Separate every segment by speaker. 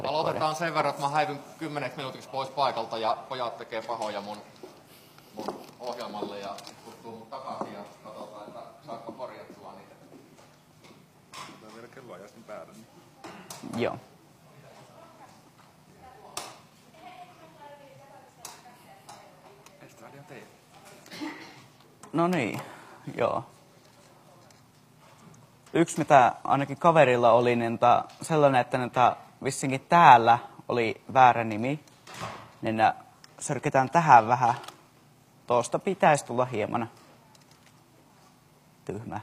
Speaker 1: Aloitetaan sen verran, että mä häivyn 10 minuutiksi pois paikalta ja pojat tekee pahoja mun ohjelmalle ja kuttuu mut takaisin ja katsotaan, että saatko korjattua niitä.
Speaker 2: Otetaan vielä kelloajastin päälle. Niin.
Speaker 3: Joo.
Speaker 2: Estradia teille.
Speaker 3: No niin, joo. Yksi, mitä ainakin kaverilla oli, niin sellainen, että vissinkin täällä oli väärä nimi, niin sörkitään tähän vähän. Tuosta pitäisi tulla hieman tyhmää.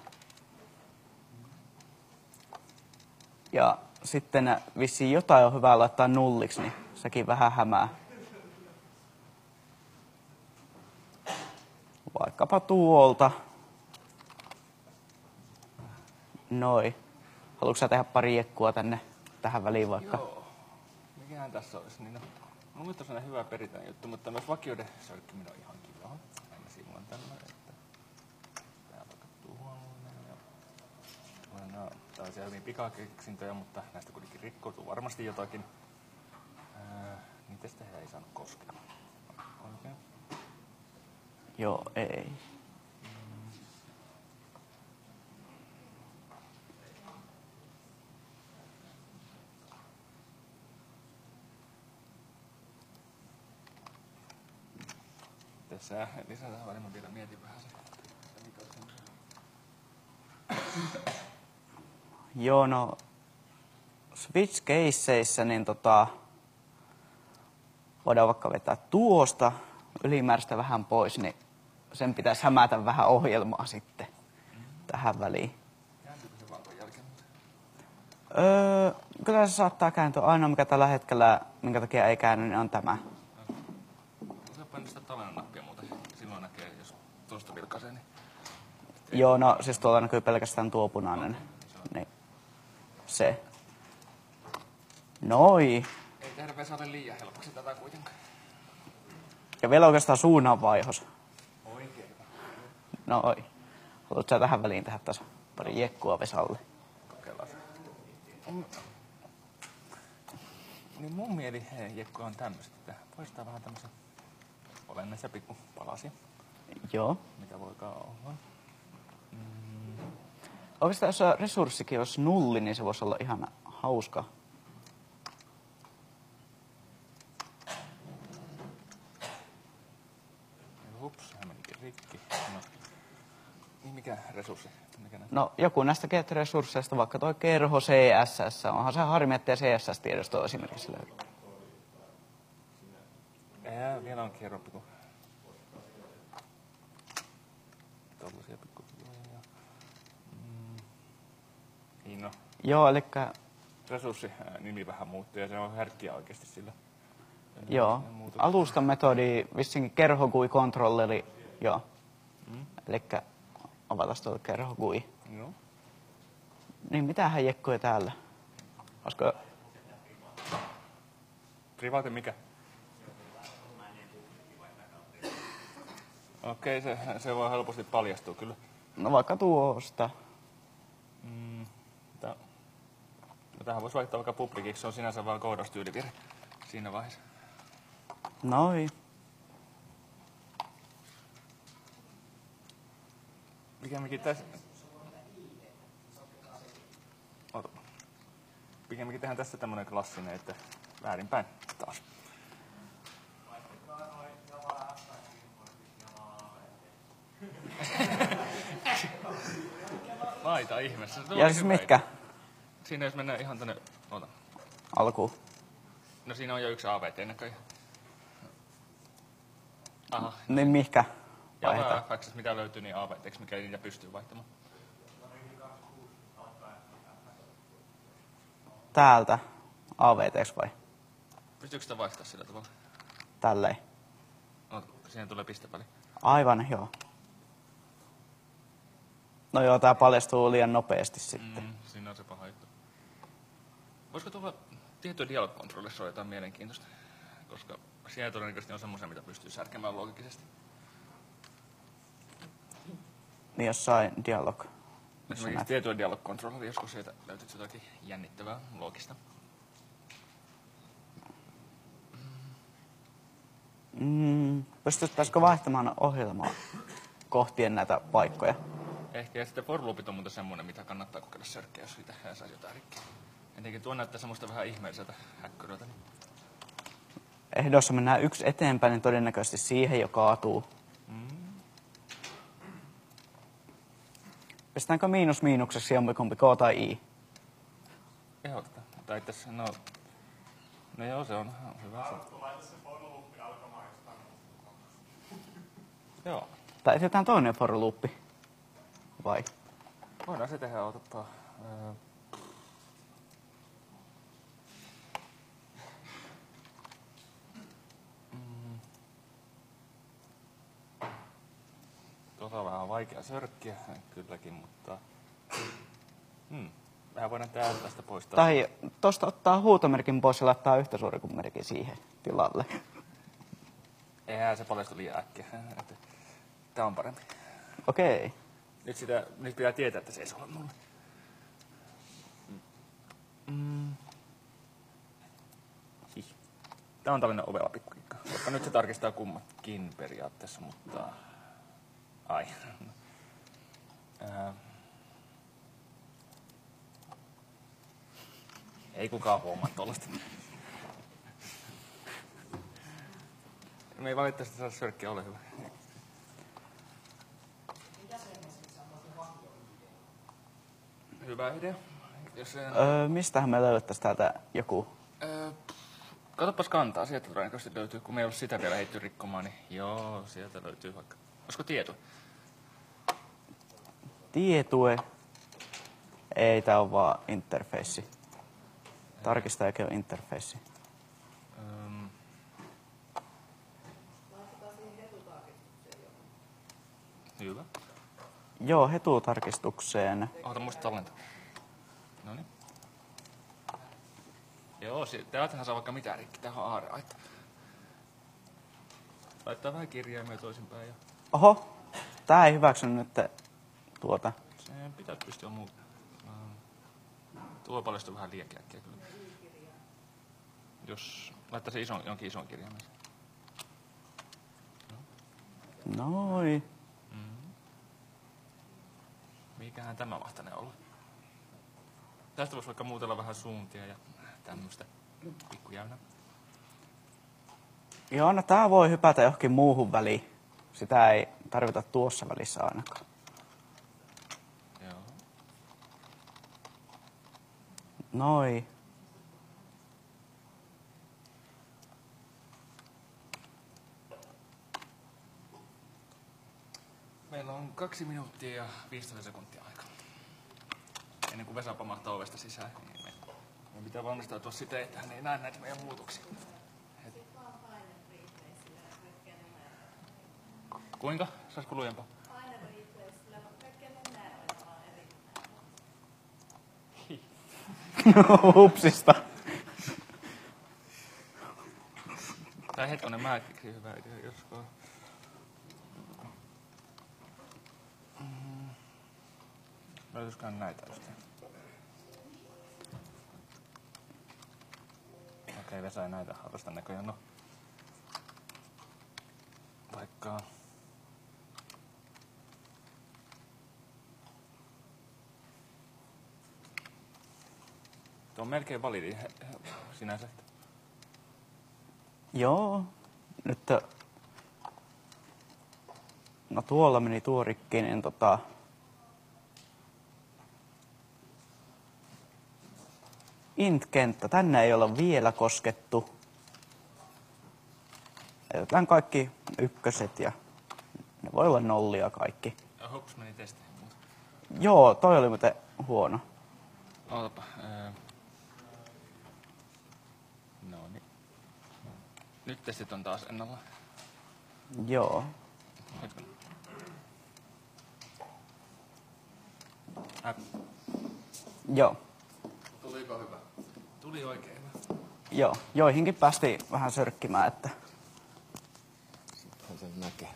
Speaker 3: Ja sitten vissiin jotain on hyvä laittaa nulliksi, niin sekin vähän hämää. Vaikkapa tuolta. Noi. Haluatko sä tehdä pari jekkua tähän väliin vaikka?
Speaker 2: Joo. Mikähän tässä olisi? Niin mun mielestä on sellainen hyvä peritään juttu, mutta myös vakioiden sörkkiminen on ihan kiva. Aina silloin tämmöinen, että tää vaikka tuollainen ja no, tällaisia hyvin pikakeksintöjä, mutta näistä kuitenkin rikkoutuu varmasti jotakin. Niitä sitä ei saanut koskea. Oikein.
Speaker 3: Joo, ei.
Speaker 2: Tässä lisätään väliin, mä vielä mietin vähän se.
Speaker 3: Joo, no switch-keisseissä niin voidaan vaikka vetää tuosta ylimääräistä vähän pois, niin sen pitäisi hämätä vähän ohjelmaa sitten tähän väliin.
Speaker 2: Kääntyykö se valkon jälkeen?
Speaker 3: Kyllä se saattaa kääntyä. Ainoa mikä tällä hetkellä, minkä takia ei käänny, niin on tämä.
Speaker 2: Sä painat sitä talennanappia muuten. Silloin näkee, jos tuosta vilkaisee, niin...
Speaker 3: Joo, no siis tuolla näkyy pelkästään tuo punainen. Niin. Se. Noi.
Speaker 2: Ei tehdä Vesalle liian helpoksi tätä kuitenkaan.
Speaker 3: Ja vielä oikeastaan suunnanvaihos.
Speaker 2: Oikein.
Speaker 3: Noi. Haluatko sä tähän väliin tehdä tässä pari jekkua Vesalle?
Speaker 2: Kokeillaan. Niin mun mieli jekkoja on tämmöiset, että poistaa vähän tämmöisiä olennaisia pikkupalasia.
Speaker 3: Joo.
Speaker 2: Mitä voikaan olla.
Speaker 3: Oikeastaan jos resurssikin olisi nulli, niin se voisi olla ihan hauska.
Speaker 2: Hups, hän menikin rikki. No. Niin mikä resurssi?
Speaker 3: No joku näistä get-resursseista, vaikka toi kerho CSS. Onhan se harmi, ettei CSS-tiedosto esimerkiksi löydy.
Speaker 2: Vielä on kerro pikku. Tollaisia pikku. Niin no.
Speaker 3: Joo, eli...
Speaker 2: Resurssi nimi vähän muuttuu ja se on herkkiä oikeasti sillä.
Speaker 3: Joo. Alustan metodi vissinkin kerho GUI controlleri. Joo. Eli avataan tuolta kerho GUI.
Speaker 2: Joo.
Speaker 3: Niin mitähän jekkoja täällä? Olisiko...
Speaker 2: Private mikä? Okei, se voi helposti paljastua kyllä.
Speaker 3: No vaikka tuosta.
Speaker 2: No tähän voisi vaihtaa vaikka publiciksi, se on sinänsä vaan koodaustyylivire siinä vaiheessa.
Speaker 3: Noi.
Speaker 2: Pikemminkin tässä... Pikemminkin tehdään tässä tämmönen klassinen, että väärinpäin taas. Laita ihmeessä.
Speaker 3: Ja siis mitkä?
Speaker 2: Siinä jos mennään ihan tonne... Ota.
Speaker 3: Alkuun.
Speaker 2: No siinä on jo yksi AVT näköjään. Aha.
Speaker 3: Niin mihkä?
Speaker 2: Ja
Speaker 3: Vaihdetaan.
Speaker 2: FX, mitä löytyy, niin AVT:ksi, mikä niitä pystyy vaihtamaan.
Speaker 3: Täältä. AVT:ksi vai?
Speaker 2: Pystyykö sitä vaihtaa sillä tavalla?
Speaker 3: Tälleen.
Speaker 2: Siinä tulee pisteväli.
Speaker 3: Aivan, joo. No joo, tää paljastuu liian nopeasti sitten.
Speaker 2: Siinä on se paha juttu. Voisiko tuolla tiettyä dialog-kontrollissa olla jotain mielenkiintoista? Koska siellä todennäköisesti on semmoisia, mitä pystyy särkemään loogisesti.
Speaker 3: Niin jossain dialog.
Speaker 2: Esimerkiksi tiettyä dialog-kontrollia, joskus sieltä löytyy jotakin jännittävää loogista.
Speaker 3: Pystyttäisikö vaihtamaan ohjelmaa kohtien näitä paikkoja?
Speaker 2: Ehkä, ja sitten for loopit on muuten semmoinen, mitä kannattaa kokeilla sörkkiä, jos siitä saa jotain rikkiä. Etenkin tuo näyttää semmoista vähän ihmeelliseltä häkkyröltä.
Speaker 3: Ehdossa mennään yksi eteenpäin, niin todennäköisesti siihen jo kaatuu. Pistetäänkö miinus miinukseksi jompikumpi K tai I?
Speaker 2: Ehdotta. Tai tässä, no joo, se on hyvä. Joo.
Speaker 3: Tai etsitään toinen for loopi. Vai?
Speaker 2: Voidaan se tehdä, otapa. Tuossa on vähän vaikea sörkkiä, kylläkin, mutta vähän voidaan tästä poistaa.
Speaker 3: Tai tosta ottaa huutomerkin pois ja laittaa yhtä suuri kuin merkin siihen tilalle.
Speaker 2: Eihän se paljastu liian äkkiä. Tää on parempi.
Speaker 3: Okei.
Speaker 2: Nyt pitää tietää, että se ei saa olla mulle. Tää on tällainen ovela pikkukikka. Koska nyt se tarkistaa kummatkin periaatteessa, mutta... Ai. Ei kukaan huomaa tollaista. Me ei valitettavasti saa sörkkiä, ole hyvä. Hyvä idea.
Speaker 3: Mistähän me löydettäisiin täältä joku?
Speaker 2: Katsopas kantaa, sieltä todennäköisesti löytyy. Kun me ei ole sitä vielä heitty rikkomaan, niin joo, sieltä löytyy vaikka. Olisiko tieto?
Speaker 3: Tietue. Ei, tää on vaan interface. Tarkista, eikä ole interface.
Speaker 2: Hyvä.
Speaker 3: Joo, hetutarkistukseen.
Speaker 2: Ota muista tallentaa. Noniin. Joo, täältähän saa vaikka mitään rikki. Tähän on aarreaitta. Laittaa vähän kirjaimia toisinpäin. Ja...
Speaker 3: Oho, tää ei hyväksynyt nyt tuota.
Speaker 2: Sen pitäisi pystyä muuta. Tuo paljastuu vähän liian äkkiä kyllä. Jos laittaisi jonkin ison kirjaimen.
Speaker 3: Noi.
Speaker 2: Mikähän tämä mahtanee olla? Tästä voisi vaikka muutella vähän suuntia ja tämmöistä pikkujäynä.
Speaker 3: Joo, no tää voi hypätä johonkin muuhun väliin. Sitä ei tarvita tuossa välissä ainakaan.
Speaker 2: Joo.
Speaker 3: Noi.
Speaker 2: Meillä on 2 minuuttia ja 15 sekuntia aikaa. Ennen kuin Vesa pamahtaa ovesta sisään, niin meidän pitää valmistautua siten, että hän ei näe näitä meidän muutoksia. Kuinka? Saisiko lujempaa?
Speaker 3: Hupsista.
Speaker 2: Tai hetkonen, mä keksin hyvä idea, josko... Löytyisikään näitä yhtään? Okei, Vesa ei näitä harrasta näköjään. No. Vaikka... Tuo on melkein validi sinänsä.
Speaker 3: Joo. Nyt... No tuolla meni tuo rikki, niin int-kenttä. Tänne ei olla vielä koskettu. Jätetään kaikki ykköset ja ne voi olla nollia kaikki.
Speaker 2: Hops meni testiin.
Speaker 3: Joo, toi oli muuten huono.
Speaker 2: Ootapa. No niin. Nyt testit on taas ennalla.
Speaker 3: Joo.
Speaker 2: Hetken.
Speaker 3: Joo.
Speaker 1: Tuliko hyvä?
Speaker 2: Tuli oikein hyvä.
Speaker 3: Joo. Joihinkin päästiin vähän sörkkimään, että...
Speaker 1: Sitten sen näkee.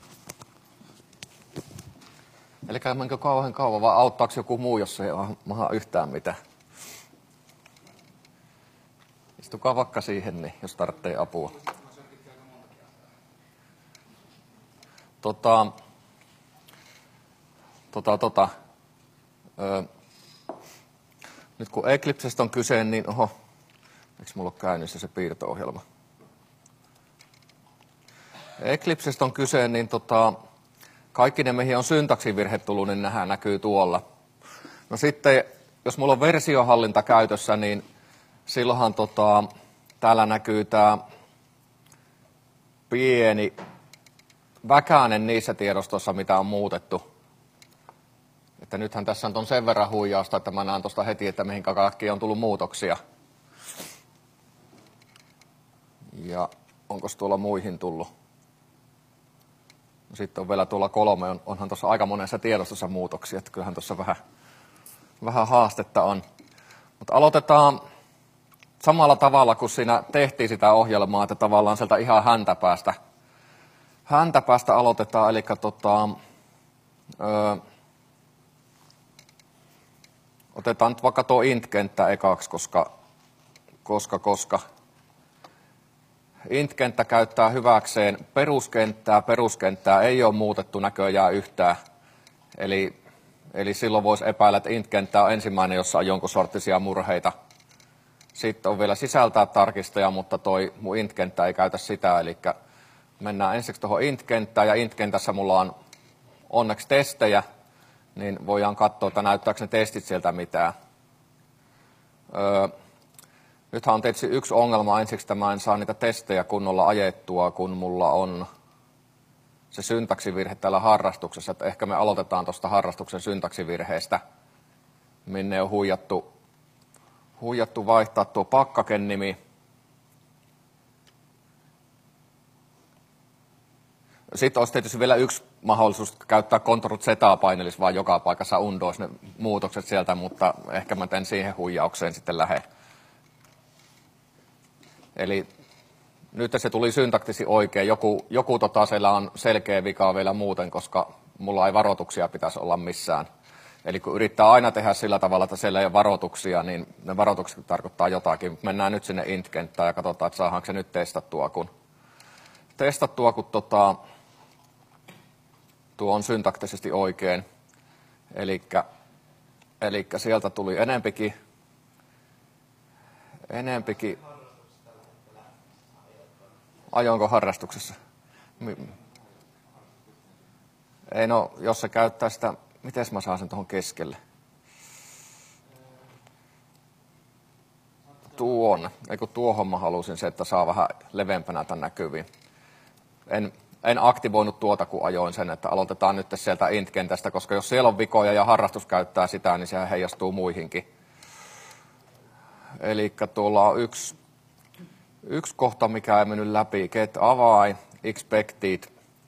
Speaker 1: Eli menkö kauhean kauan, vai auttaako joku muu, jos ei maha yhtään mitään? Istukaa vaikka siihen, niin, jos tarvitsee apua. Nyt kun Eclipsestä on kyse, niin eikö mulla ole käynnissä se piirto-ohjelma? Eclipsestä on kyse, niin kaikki ne, mihin on syntaksivirhe tullut, niin nehän näkyy tuolla. No sitten, jos mulla on versiohallinta käytössä, niin silloinhan täällä näkyy tämä pieni väkänen niissä tiedostoissa, mitä on muutettu. Että nythän tässä on sen verran huijausta, että mä näen tuosta heti, että mihin kaikkiin on tullut muutoksia. Ja onko tuolla muihin tullut? No sitten on vielä tuolla 3, onhan tuossa aika monessa tiedostossa muutoksia, että kyllähän tuossa vähän haastetta on. Mutta aloitetaan samalla tavalla, kun siinä tehtiin sitä ohjelmaa, että tavallaan sieltä ihan häntäpäästä aloitetaan, eli otetaan nyt vaikka tuo int-kenttä ekaksi, koska int-kenttä käyttää hyväkseen peruskenttää. Peruskenttää ei ole muutettu näköjään yhtään. Eli silloin voisi epäillä, että int-kenttä on ensimmäinen, jossa on jonkun sorttisia murheita. Sitten on vielä sisältää tarkistaja, mutta toi mun int-kenttä ei käytä sitä. Eli mennään ensiksi tuohon int-kenttään, ja int-kentässä mulla on onneksi testejä, niin voidaan katsoa, että näyttääkö ne testit sieltä mitään. Nythän on tietysti yksi ongelma ensiksi, että mä en saa niitä testejä kunnolla ajettua, kun mulla on se syntaksivirhe täällä harrastuksessa. Että ehkä me aloitetaan tuosta harrastuksen syntaksivirheestä, minne on huijattu vaihtaa tuo pakkaken nimi. Sitten olisi tietysti vielä yksi mahdollisuus käyttää Ctrl-Z-painellis, vaan joka paikassa undoisi ne muutokset sieltä, mutta ehkä mä teen siihen huijaukseen sitten lähde. Eli nyt se tuli syntaktisesti oikein. Joku siellä on selkeä vika vielä muuten, koska mulla ei varoituksia pitäisi olla missään. Eli kun yrittää aina tehdä sillä tavalla, että siellä ei ole varoituksia, niin ne varoitukset tarkoittaa jotakin. Mennään nyt sinne int-kenttään ja katsotaan, että saadaanko se nyt testattua, kun tuo on syntaktisesti oikein. Eli sieltä tuli enempikin. Ajoinko harrastuksessa? Ei jos se käyttää sitä, miten mä saan sen tuohon keskelle? Tuohon mä halusin se, että saa vähän leveämpänä tämän näkyviin. En aktivoinut tuota, kun ajoin sen, että aloitetaan nyt sieltä int-kentästä, koska jos siellä on vikoja ja harrastus käyttää sitä, niin sehän heijastuu muihinkin. Eli tuolla on yksi kohta, mikä ei mennyt läpi, get avain, expected.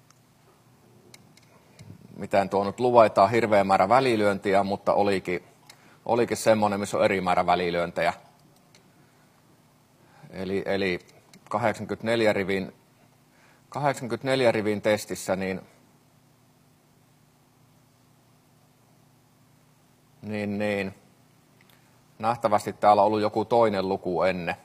Speaker 1: Miten tuo nyt luetaan, hirveä määrä välilyöntiä, mutta olikin semmoinen, missä on eri määrä välilyöntejä. Eli 84 rivin testissä, niin nähtävästi täällä on ollut joku toinen luku ennen.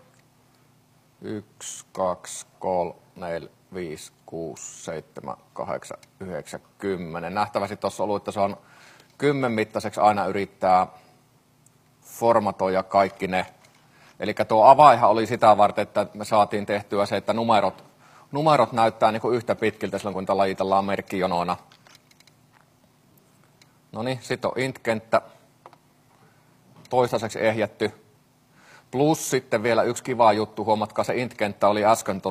Speaker 1: 1, 2, 3, 4, 5, 6, 7, 8, 9, 10. Nähtävästi tuossa on ollut, että se on 10 mittaiseksi aina yrittää formatoida kaikki ne. Eli tuo avainhan oli sitä varten, että me saatiin tehtyä se, että numerot näyttää niin kuin yhtä pitkiltä silloin, kun niitä lajitellaan merkkijonoina. No niin, sitten on int-kenttä toistaiseksi ehjätty. Plus sitten vielä yksi kiva juttu, huomatkaa se int-kenttä oli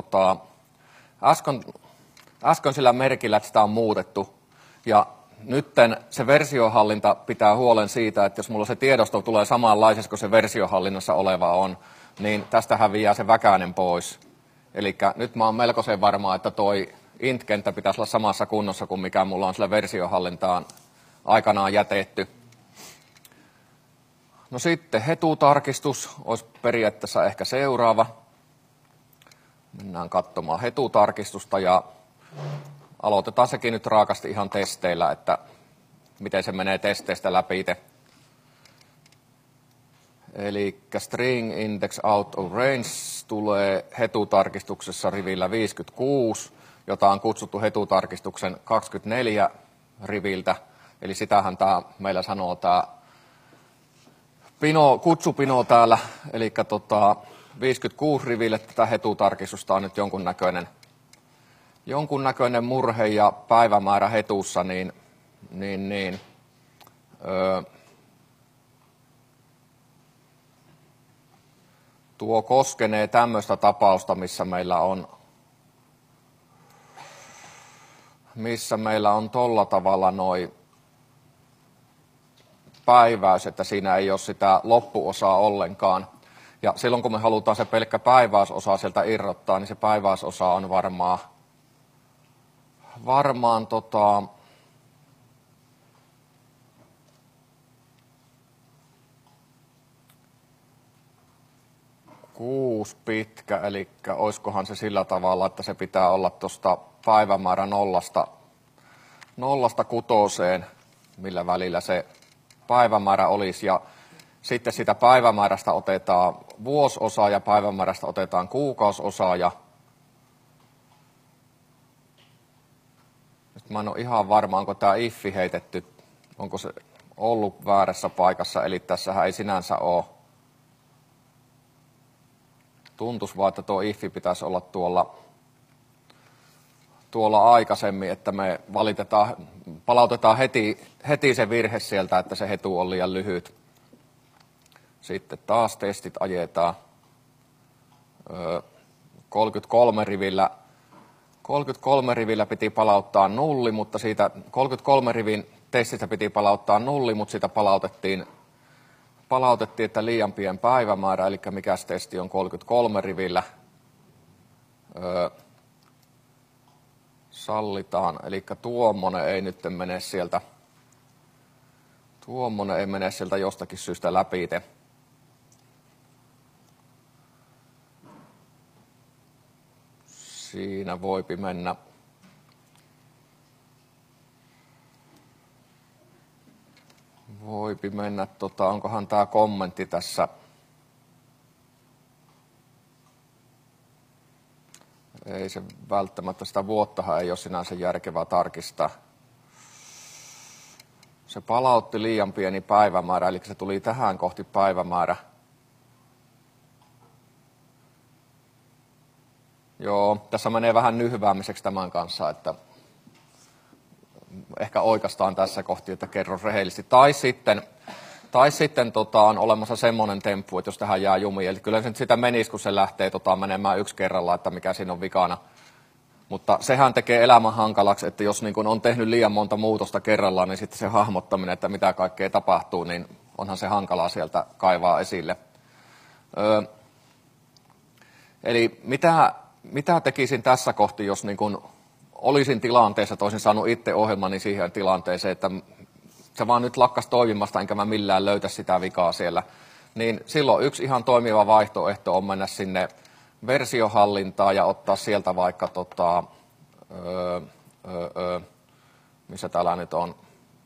Speaker 1: äsken sillä merkillä, että sitä on muutettu. Ja nytten se versiohallinta pitää huolen siitä, että jos mulla se tiedosto tulee samanlaisessa kuin se versiohallinnassa oleva on, niin tästä häviää se väkäinen pois. Eli nyt mä oon melkoisen varma, että toi int-kenttä pitäisi olla samassa kunnossa kuin mikä mulla on sillä versiohallintaan aikanaan jätetty. No sitten hetutarkistus olisi periaatteessa ehkä seuraava. Mennään katsomaan hetutarkistusta ja aloitetaan sekin nyt raakasti ihan testeillä, että miten se menee testeistä läpi. Eli string index out of range tulee hetutarkistuksessa rivillä 56 jota on kutsuttu hetutarkistuksen 24 riviltä. Eli sitähän tämä meillä sanoo tämä kutsupino täällä, eli 56 riville tätä hetutarkistusta on nyt jonkunnäköinen murhe ja päivämäärä hetussa, tuo koskenee tämmöistä tapausta, missä meillä on tolla tavalla päiväys, että siinä ei ole sitä loppuosaa ollenkaan. Ja silloin kun me halutaan se pelkkä päiväysosa sieltä irrottaa, niin se päiväysosa on varmaan 6 pitkä, eli olisikohan se sillä tavalla, että se pitää olla tuosta päivämäärä 0–6, millä välillä se päivämäärä olisi. Ja sitten sitä päivämäärästä otetaan vuosiosa ja päivämäärästä otetaan kuukausiosa. Ja nyt mä en ole ihan varma, onko tämä iffi heitetty, onko se ollut väärässä paikassa, eli tässähän ei sinänsä ole. Tuntuisi vaan, että tuo iffi pitäisi olla tuolla aikaisemmin, että me palautetaan heti se virhe sieltä, että se hetu on liian lyhyt. Sitten taas testit ajetaan 33 rivillä piti palauttaa nulli, mutta siitä 33 rivin testistä piti palauttaa nulli, mutta siitä palautettiin, että liian pien päivämäärä, eli mikäs testi on 33 rivillä. Sallitaan, eli tuommoinen ei nyt mene sieltä. Tuommoinen ei mene sieltä jostakin syystä läpi. Siinä voipi mennä. Onkohan tämä kommentti tässä. Ei se välttämättä, sitä vuottahan ei ole sinänsä järkevää tarkistaa. Se palautti liian pieni päivämäärä, eli se tuli tähän kohti päivämäärä. Joo, tässä menee vähän nyhväämiseksi tämän kanssa, että ehkä oikeastaan tässä kohti, että kerro rehellisesti. Tai sitten on olemassa semmoinen temppu, että jos tähän jää jumiin, eli kyllä se nyt sitä menisi, kun se lähtee menemään yksi kerralla, että mikä siinä on vikana. Mutta sehän tekee elämän hankalaksi, että jos niin kun on tehnyt liian monta muutosta kerrallaan, niin sitten se hahmottaminen, että mitä kaikkea tapahtuu, niin onhan se hankalaa sieltä kaivaa esille. Eli mitä tekisin tässä kohti, jos niin kun olisin tilanteessa, että olisin saanut itse ohjelmani siihen tilanteeseen, että se vaan nyt lakkas toimimasta, enkä mä millään löytä sitä vikaa siellä. Niin silloin yksi ihan toimiva vaihtoehto on mennä sinne versiohallintaan ja ottaa sieltä vaikka, missä täällä nyt on.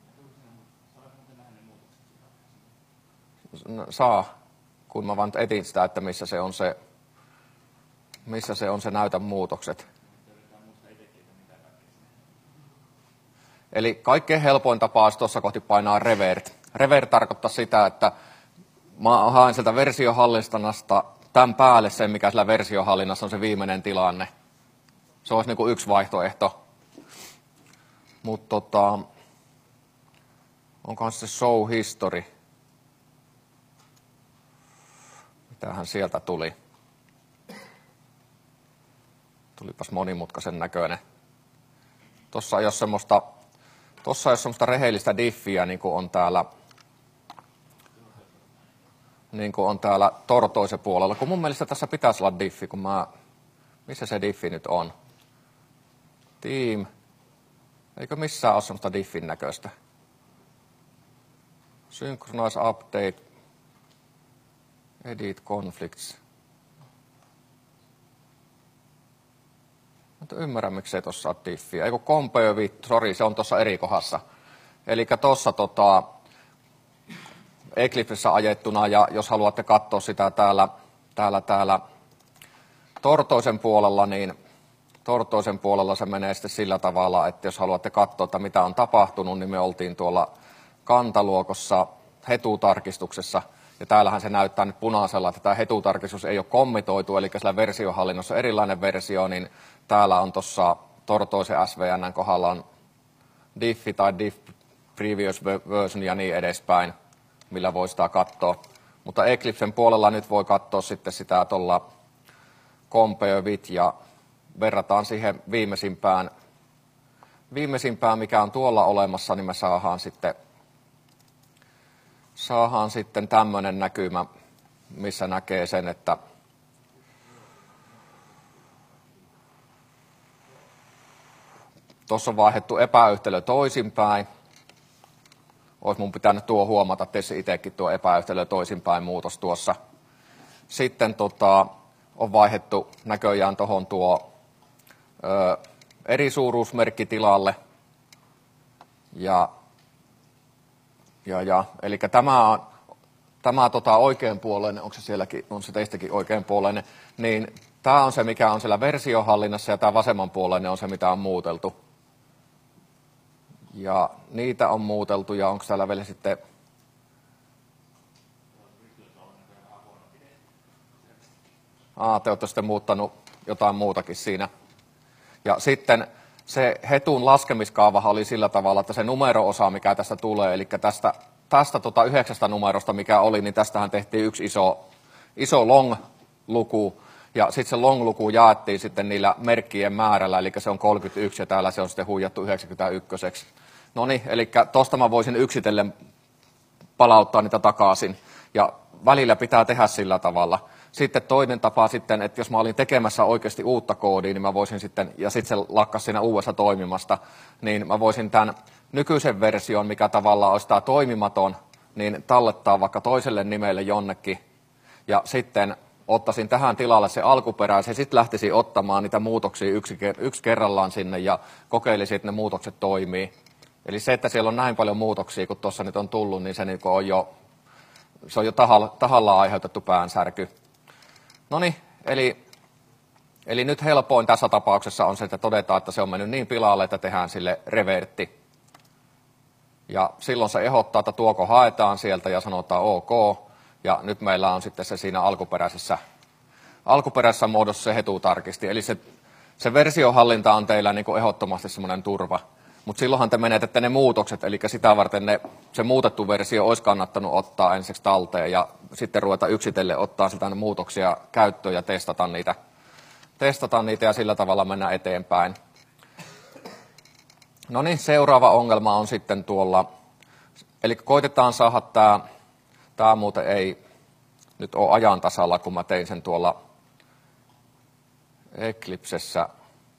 Speaker 1: Saa, kun mä vaan etin sitä, että missä se on se näytä muutokset. Eli kaikkein helpoin tapa olisi tuossa kohti painaa revert. Revert tarkoittaa sitä, että mä haen sieltä versiohallinnasta tämän päälle sen, mikä sillä versiohallinnassa on se viimeinen tilanne. Se olisi niin kuin yksi vaihtoehto. Mutta onkohan se show history? Mitähän sieltä tuli? Tulipas monimutkaisen näköinen. Tuossa ei ole semmoista rehellistä diffiä, niin kuin on täällä tortoisen puolella. Kun mun mielestä tässä pitäisi olla diffi, missä se diffi nyt on? Team. Eikö missään ole semmoista diffin näköistä? Synchronize update. Edit conflicts. Mutta ymmärrän, miksei tuossa ole diffiä. Eikö compare with, sorry, se on tuossa eri kohdassa. Eli tuossa Eclipsessä ajettuna, ja jos haluatte katsoa sitä täällä tortoisen puolella, niin Tortoisen puolella se menee sitten sillä tavalla, että jos haluatte katsoa, että mitä on tapahtunut, niin me oltiin tuolla kantaluokossa hetutarkistuksessa. Ja täällähän se näyttää nyt punaisella, että tämä hetutarkistus ei ole kommitoitu, eli sillä versiohallinnossa erilainen versio, niin täällä on tuossa Tortoisen SVN:n kohdalla on diffi tai diff previous version ja niin edespäin, millä voi sitä katsoa. Mutta Eclipsen puolella nyt voi katsoa sitten sitä tuolla compare with ja verrataan siihen viimeisimpään, mikä on tuolla olemassa, niin me saadaan sitten tämmöinen näkymä, missä näkee sen, että tuossa on vaihdettu epäyhtälö toisinpäin. Olisi mun pitänyt tuo huomata, teissä itsekin tuo epäyhtälö toisinpäin muutos tuossa. Sitten on vaihdettu näköjään tuohon tuo eri suuruusmerkki tilalle. Eli tämä oikeanpuoleinen, onko se sielläkin, on se teistäkin oikeanpuoleinen, niin tämä on se, mikä on siellä versiohallinnassa ja tämä vasemmanpuoleinen on se, mitä on muuteltu. Ja niitä on muuteltu ja onko täällä vielä sitten... te olette sitten muuttanut jotain muutakin siinä. Ja sitten se hetun laskemiskaavahan oli sillä tavalla, että se numero-osa, mikä tästä tulee, eli tästä 9 numerosta, mikä oli, niin tästähän tehtiin yksi iso long-luku, ja sitten se long-luku jaettiin sitten niillä merkkien määrällä, eli se on 31, ja täällä se on sitten huijattu 91. No niin, eli tuosta mä voisin yksitellen palauttaa niitä takaisin, ja välillä pitää tehdä sillä tavalla. Sitten toinen tapa sitten, että jos mä olin tekemässä oikeasti uutta koodia, niin mä voisin sitten, ja sitten se lakkas siinä uudessa toimimasta, niin mä voisin tämän nykyisen version, mikä tavallaan olisi tämä toimimaton, niin tallettaa vaikka toiselle nimelle jonnekin, ja sitten ottaisin tähän tilalle se alkuperäisen, ja sitten lähtisin ottamaan niitä muutoksia yksi kerrallaan sinne, ja kokeilisin, että ne muutokset toimii. Eli se, että siellä on näin paljon muutoksia, kun tuossa nyt on tullut, niin se on jo tahallaan aiheutettu päänsärky. Noniin, eli nyt helpoin tässä tapauksessa on se, että todetaan, että se on mennyt niin pilalle, että tehdään sille revertti. Ja silloin se ehdottaa, että tuoko haetaan sieltä ja sanotaan OK. Ja nyt meillä on sitten se siinä alkuperäisessä muodossa se hetutarkisti. Eli se versiohallinta on teillä niin kuin ehdottomasti semmoinen turva. Mutta silloinhan te menetette ne muutokset, eli sitä varten se muutettu versio olisi kannattanut ottaa ensiksi talteen ja sitten ruveta yksitellen ottaa sitä muutoksia käyttöön ja testata niitä ja sillä tavalla mennä eteenpäin. No niin, seuraava ongelma on sitten tuolla, eli koitetaan saada tämä muuten ei nyt ole ajan tasalla, kun mä tein sen tuolla Eclipsessä.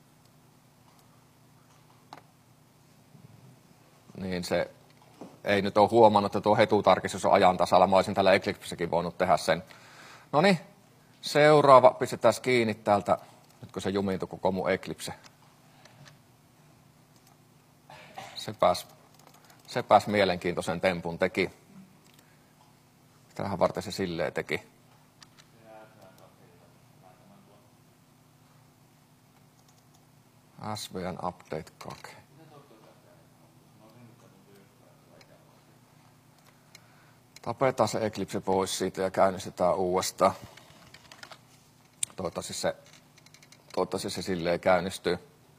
Speaker 1: Niin se ei nyt ole huomannut, että tuo hetutarkistus on ajan tasalla. Mä olisin tällä Eclipsessäkin voinut tehdä sen. No niin, seuraava. Pistetään kiinni täältä, nyt kun se jumiintui koko mun Eclipse. Se pääsi mielenkiintoisen tempun teki. Tähän varten se silleen teki. SVN update 2. Tapetaan se Eclipse pois siitä ja käynnistetään uudestaan. Toivottavasti se silleen käynnistyy.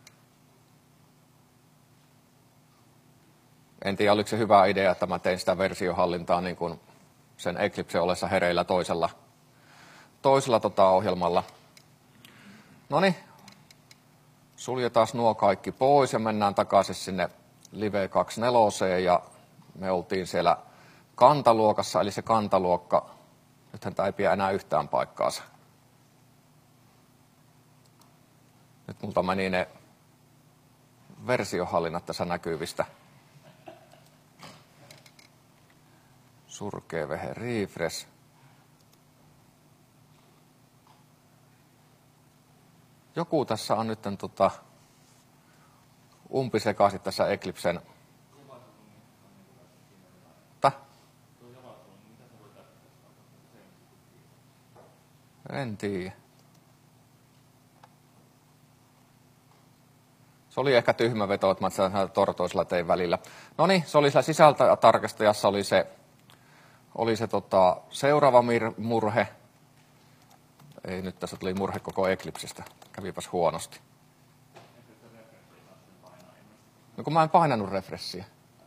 Speaker 1: En tiedä, oliko se hyvä idea, että mä tein sitä versiohallintaa niin kuin sen Eclipse ollessa hereillä toisella ohjelmalla. Noniin, suljetaan nuo kaikki pois ja mennään takaisin sinne Live 24 ja me oltiin siellä kantaluokassa, eli se kantaluokka, nythän tämä ei pidä enää yhtään paikkaansa. Nyt multa meni ne versiohallinnat tässä näkyvistä. Surkea vehe refresh. Joku tässä on nyt umpisekaisin tässä Eclipsen. En tiedä. Se oli ehkä tyhmä veto, että mä sen tortoisella tein välillä. No niin, se oli siellä sisältötarkastajassa oli se seuraava murhe. Ei, nyt tässä tuli murhe koko Eclipsestä. Kävipäs huonosti. No kun mä en painanut refreshia.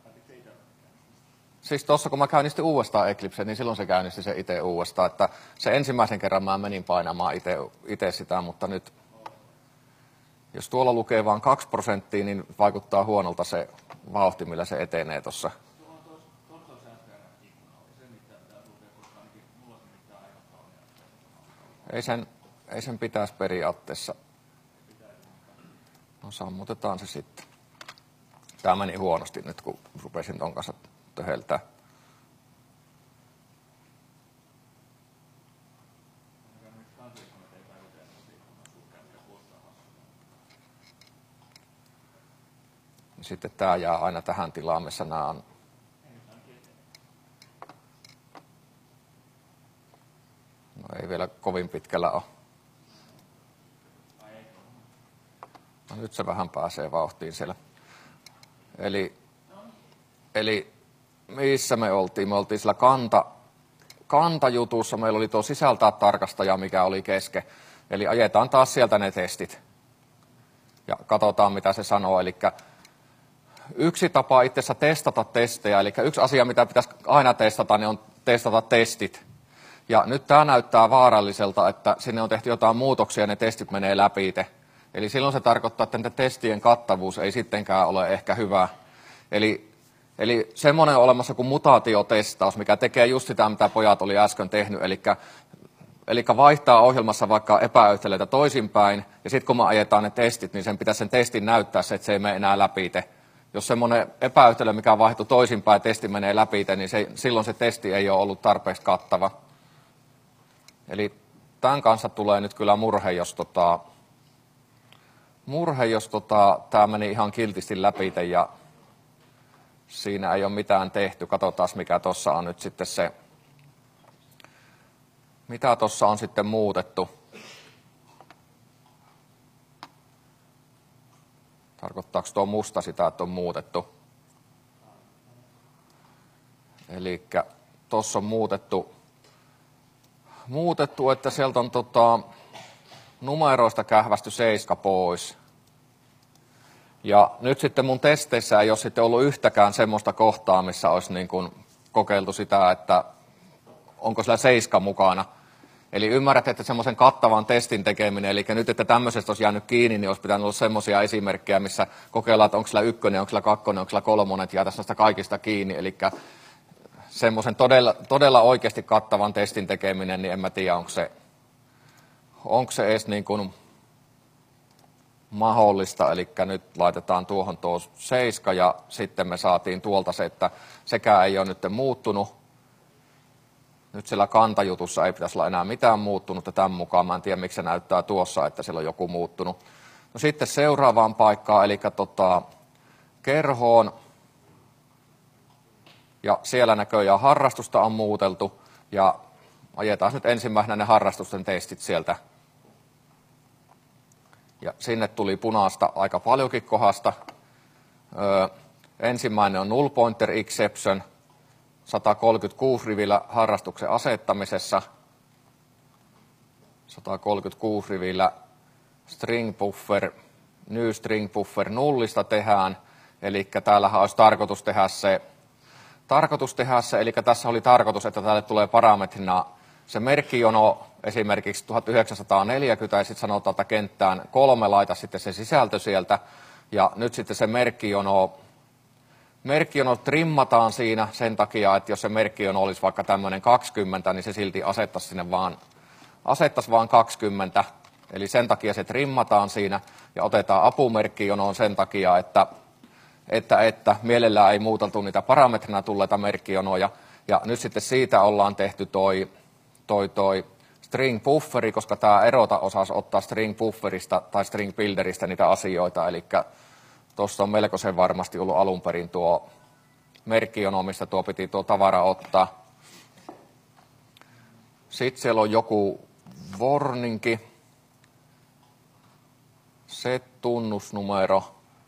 Speaker 1: Siis tuossa kun mä käynnistin uudestaan Eclipse, niin silloin se käynnisti se itse uudestaan. Että se ensimmäisen kerran mä menin painamaan itse sitä, mutta nyt jos tuolla lukee vain 2%, niin vaikuttaa huonolta se vauhti, millä se etenee tuossa. Ei sen pitäisi periaatteessa. No sammutetaan se sitten. Tämä meni huonosti nyt, kun rupesin ton kanssa töheltää. Sitten tämä jää aina tähän tilaan, missä nämä on. No ei vielä kovin pitkällä ole. No nyt se vähän pääsee vauhtiin siellä. Eli missä me oltiin? Me oltiin sillä kantajutussa. Meillä oli tuo sisältää tarkastaja, mikä oli kesken. Eli ajetaan taas sieltä ne testit. Ja katsotaan, mitä se sanoo. Eli yksi tapa itse asiassa testata testejä, eli yksi asia, mitä pitäisi aina testata, niin on testata testit. Ja nyt tämä näyttää vaaralliselta, että sinne on tehty jotain muutoksia ja ne testit menee läpi. Eli silloin se tarkoittaa, että testien kattavuus ei sittenkään ole ehkä hyvä. Eli semmoinen on olemassa kuin mutaatiotestaus, mikä tekee just sitä, mitä pojat oli äsken tehnyt. Eli vaihtaa ohjelmassa vaikka epäyhtälöitä toisinpäin, ja sitten kun me ajetaan ne testit, niin sen pitäisi sen testin näyttää se, että se ei mene enää läpi. Jos semmoinen epäyhtälö, mikä vaihtui toisinpäin, testi menee läpi, niin silloin se testi ei ole ollut tarpeeksi kattava. Eli tämän kanssa tulee nyt kyllä murhe, jos tämä meni ihan kiltisti läpi ja siinä ei ole mitään tehty. Katsotaan, mikä tuossa on nyt sitten se, mitä tuossa on sitten muutettu. Tarkoittaako tuo musta sitä, että on muutettu? Eli tuossa on muutettu, että sieltä on numeroista kähvästy 7 pois. Ja nyt sitten mun testeissä ei ole sitten ollut yhtäkään semmoista kohtaa, missä olisi niin kuin kokeiltu sitä, että onko sillä 7 mukana. Eli ymmärrät, että semmoisen kattavan testin tekeminen, eli nyt, että tämmöisestä olisi jäänyt kiinni, niin olisi pitänyt olla semmoisia esimerkkejä, missä kokeillaan, että onko sillä 1, onko sillä 2, onko sillä 3, että jää tästä kaikista kiinni. Eli semmoisen todella oikeasti kattavan testin tekeminen, niin en mä tiedä, onko se edes niin kuin mahdollista. Eli nyt laitetaan tuohon tuo 7 ja sitten me saatiin tuolta se, että sekään ei ole nyt muuttunut. Nyt siellä kantajutussa ei pitäisi olla enää mitään muuttunut, tämän mukaan mä en tiedä, miksi se näyttää tuossa, että siellä on joku muuttunut. No sitten seuraavaan paikkaan, eli kerhoon. Ja siellä näköjään harrastusta on muuteltu, ja ajetaan nyt ensimmäisenä ne harrastusten testit sieltä. Ja sinne tuli punaista aika paljonkin kohdasta. Ensimmäinen on null pointer exception. 136 rivillä harrastuksen asettamisessa, 136 rivillä string buffer, new string buffer nullista tehdään, eli täällähän olisi tarkoitus tehdä se, eli tässä oli tarkoitus, että tälle tulee parametrina se merkkijono esimerkiksi 1940, ja sitten sanotaan, että kenttään 3 laita sitten se sisältö sieltä, ja nyt sitten se merkkijono trimmataan siinä sen takia, että jos se merkkijono olisi vaikka tämmöinen 20, niin se silti asettaisi vaan 20. Eli sen takia se trimmataan siinä ja otetaan apumerkkijonoon sen takia, että mielellään ei muuteltu niitä parametrina tulleita merkkijonoja. Ja nyt sitten siitä ollaan tehty toi string bufferi, koska tämä erota osasi ottaa string bufferista tai string builderista niitä asioita, eli tuossa on melkoisen varmasti ollut alun perin tuo merkkijono, mistä piti tuo tavara ottaa. Sitten siellä on joku warningi, set tunnusnumero.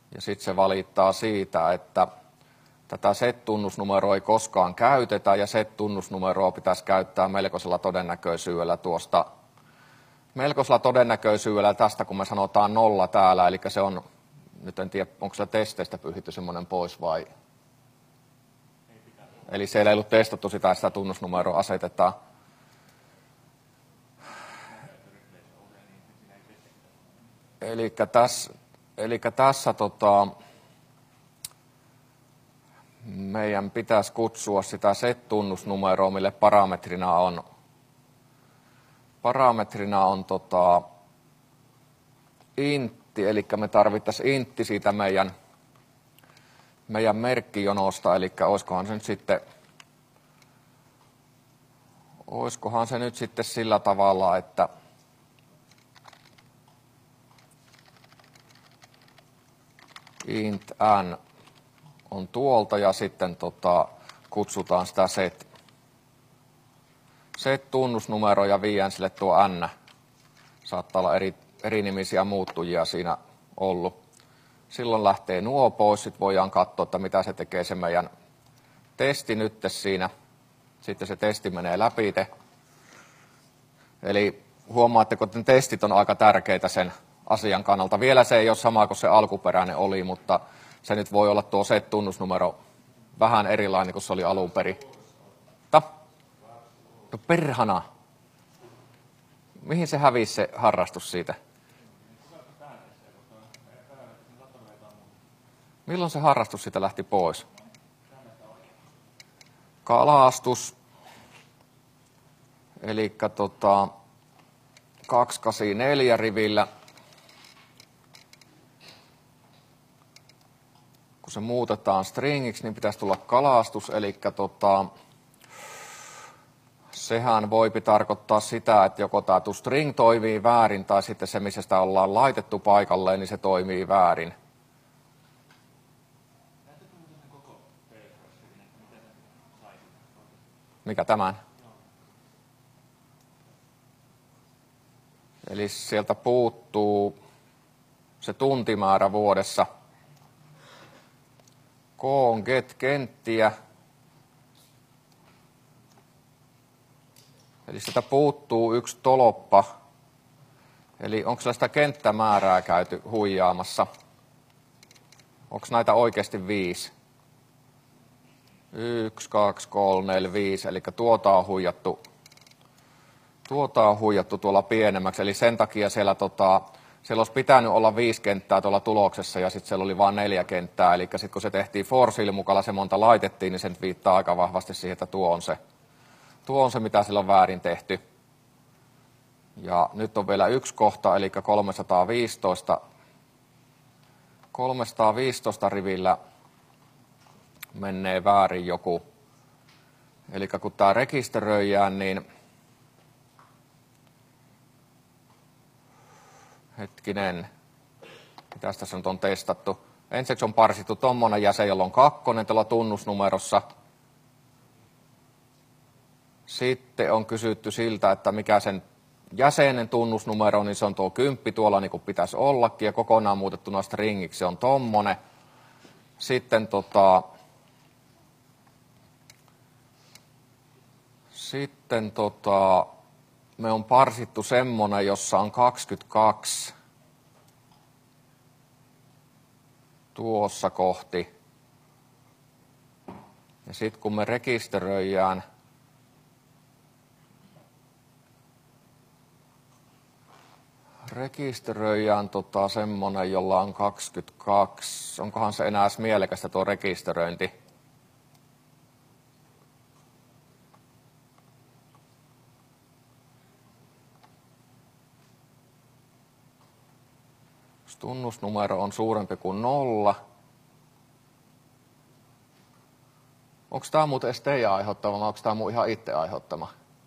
Speaker 1: Ja sitten se valittaa siitä, että tätä set-tunnusnumeroa ei koskaan käytetä ja set-tunnusnumeroa pitäisi käyttää melkoisella todennäköisyydellä tästä, kun me sanotaan 0 täällä, eli se on, nyt en tiedä, onko se testeistä pyhitty semmoinen pois vai... Eli siellä ei ollut testattu sitä tunnusnumeroa asetetaan. Eli tässä meidän pitäisi kutsua sitä set-tunnusnumeroa, mille parametrina on intti, eli me tarvittaisiin intti siitä meidän merkkijonosta, eli olisikohan se nyt sitten sillä tavalla, että int n on tuolta ja sitten kutsutaan sitä set-tunnusnumero ja vien sille tuo n. Saattaa olla eri nimisiä muuttujia siinä ollut. Silloin lähtee nuo pois, sitten voidaan katsoa, että mitä se tekee se meidän testi nyt siinä. Sitten se testi menee läpi. Eli huomaatteko, että ne testit on aika tärkeitä sen asian kannalta. Vielä se ei ole sama kuin se alkuperäinen oli, mutta se nyt voi olla tuo set-tunnusnumero vähän erilainen kuin se oli alun perin. No perhana. Mihin se hävisi se harrastus siitä? Milloin se harrastus siitä lähti pois? Kalastus. Eli 284 rivillä. Kun se muutetaan stringiksi, niin pitäisi tulla kalastus, eli sehän voipi tarkoittaa sitä, että joko tämä string toimii väärin, tai sitten se, missä sitä ollaan laitettu paikalleen, niin se toimii väärin. Mikä tämän? Eli sieltä puuttuu se tuntimäärä vuodessa. K on get-kenttiä. Eli sieltä puuttuu yksi toloppa. Eli onko sitä kenttämäärää käyty huijaamassa? Onko näitä oikeasti 5? 1, 2, 3, 4, 5. Eli tuota on huijattu tuolla pienemmäksi. Eli sen takia siellä olisi pitänyt olla 5 kenttää tuolla tuloksessa ja sitten siellä oli vain 4 kenttää. Eli sitten kun se tehtiin for-silmukalla, se monta laitettiin, niin se nyt viittaa aika vahvasti siihen, että tuo on se, mitä sillä on väärin tehty. Ja nyt on vielä yksi kohta, eli 315 rivillä menee väärin joku. Eli kun tämä rekisteröijään, niin hetkinen, mitäs tässä nyt on testattu? Ensiksi on parsittu tommonen jäsen, jolla on 2 tuolla tunnusnumerossa. Sitten on kysytty siltä, että mikä sen jäsenen tunnusnumero, niin se on tuo 10 tuolla niin kuin pitäisi ollakin, ja kokonaan muutettuna stringiksi se on tommonen. Sitten me on parsittu semmonen, jossa on 22 tuossa kohti. Ja sitten kun me rekisteröijään semmonen, jolla on 22. Onkohan se enää mielekästä tuo rekisteröinti? Jos tunnusnumero on suurempi kuin 0. Onko tämä muuten edes teidän aiheuttama vai onko tämä mun ihan itse aiheuttama?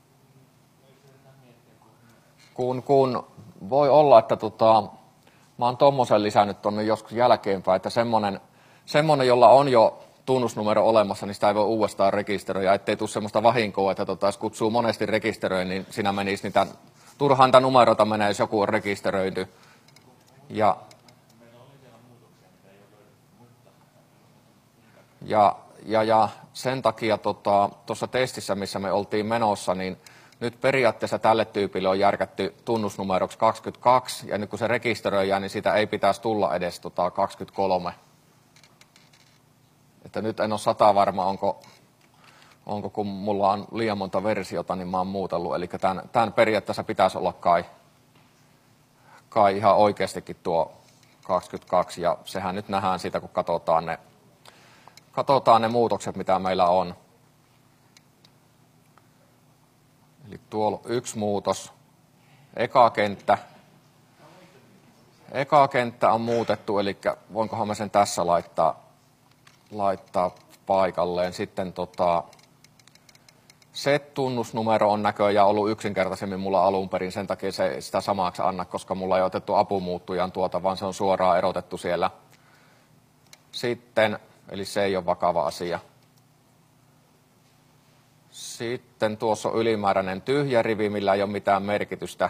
Speaker 1: Kun voi olla, että mä oon tommosen lisännyt tonne joskus jälkeenpäin, että semmonen, jolla on jo tunnusnumero olemassa, niin sitä ei voi uudestaan rekisteröidä, ettei tule semmoista vahinkoa, että jos kutsuu monesti rekisteröin, niin siinä menisi niitä turhaan numeroita menee, jos joku on rekisteröity. Ja Ja sen takia tuossa testissä, missä me oltiin menossa, niin nyt periaatteessa tälle tyypille on järkätty tunnusnumeroksi 22, ja nyt kun se rekisteröidään, niin sitä ei pitäisi tulla edes 23. Että nyt en ole 100 varma, onko kun mulla on liian monta versiota, niin mä oon muutellut. Eli tämän periaatteessa pitäisi olla kai ihan oikeastikin tuo 22, ja sehän nyt nähdään siitä, kun katsotaan ne muutokset, mitä meillä on. Eli tuolla yksi muutos. Eka kenttä on muutettu, eli voinkohan mä sen tässä laittaa paikalleen. Sitten set-tunnusnumero on näköjään ollut yksinkertaisemmin mulla alun perin, sen takia se sitä samaksi anna, koska mulla ei otettu apumuuttujan vaan se on suoraan erotettu siellä. Sitten, eli se ei ole vakava asia. Sitten tuossa on ylimääräinen tyhjä rivi, millä ei ole mitään merkitystä.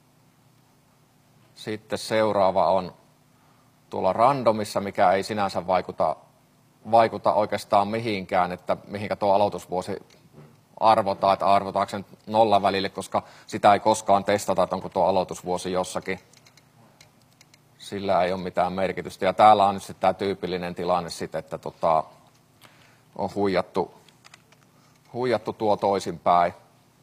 Speaker 1: Sitten seuraava on tuolla randomissa, mikä ei sinänsä vaikuta oikeastaan mihinkään, että mihinkä tuo aloitusvuosi arvotaan, että arvotaanko sen nollan välille, koska sitä ei koskaan testata, että onko tuo aloitusvuosi jossakin. Sillä ei ole mitään merkitystä. Ja täällä on nyt sitten tämä tyypillinen tilanne sitten, että on huijattu tuo toisinpäin.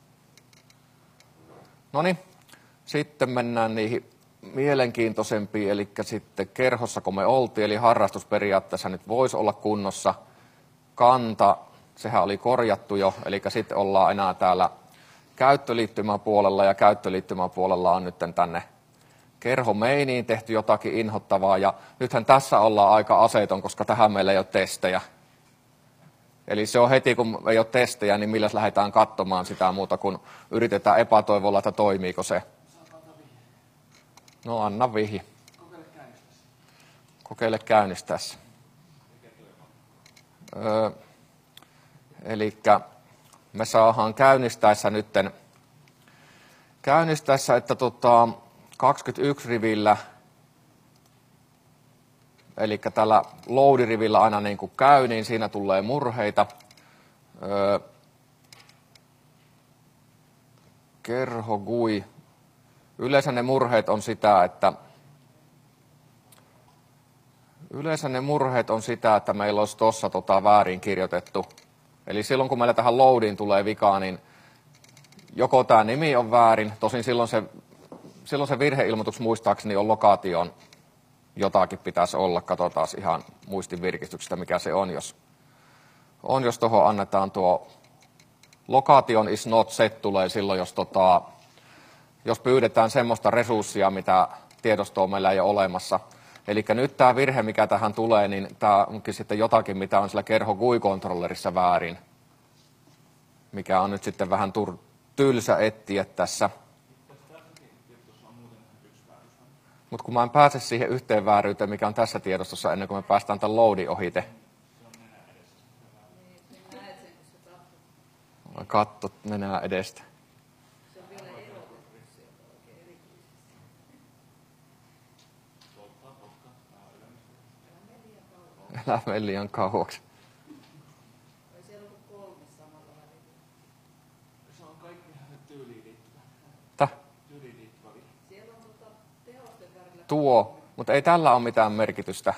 Speaker 1: Noniin, sitten mennään niihin mielenkiintoisempiin, eli sitten kerhossa kun me oltiin, eli harrastusperiaatteessa nyt voisi olla kunnossa. Kanta, sehän oli korjattu jo, eli sitten ollaan enää täällä käyttöliittymäpuolella, ja käyttöliittymäpuolella on nyt tänne kerhomeiniin tehty jotakin inhottavaa, ja nythän tässä ollaan aika aseeton, koska tähän meillä ei ole testejä. Eli se on heti, kun ei ole testejä, niin milläs lähdetään katsomaan sitä muuta, kun yritetään epätoivolla, että toimiiko se. No anna vihje. Kokeile käynnistäessä. Elikkä me saadaan käynnistäessä, että 21 rivillä, eli tällä load-rivillä aina niin kuin käy, niin siinä tulee murheita. Kerho GUI. Yleensä ne murheet on sitä, että meillä olisi tuossa väärin kirjoitettu. Eli silloin kun meillä tähän loadiin tulee vikaa, niin joko tämä nimi on väärin, tosin silloin se virheilmoitus muistaakseni on lokaation jotakin pitäisi olla. Katsotaan ihan muistin virkistyksestä, mikä se on, jos tuohon annetaan tuo location is not set tulee silloin, jos pyydetään semmoista resurssia, mitä tiedostoa meillä ei ole olemassa. Eli nyt tämä virhe, mikä tähän tulee, niin tämä onkin sitten jotakin, mitä on sillä kerho GUI-kontrollerissa väärin, mikä on nyt sitten vähän tylsä etsiä tässä. Mutta kun mä en pääse siihen yhteen vääryyteen, mikä on tässä tiedostossa, ennen kuin me päästään tämän loadin ohite. Katso nenää edestä. Älä mene liian kauaksi.
Speaker 2: Se on kaikki tyyliin liittyvä.
Speaker 1: Tuo, mutta ei tällä ole mitään merkitystä.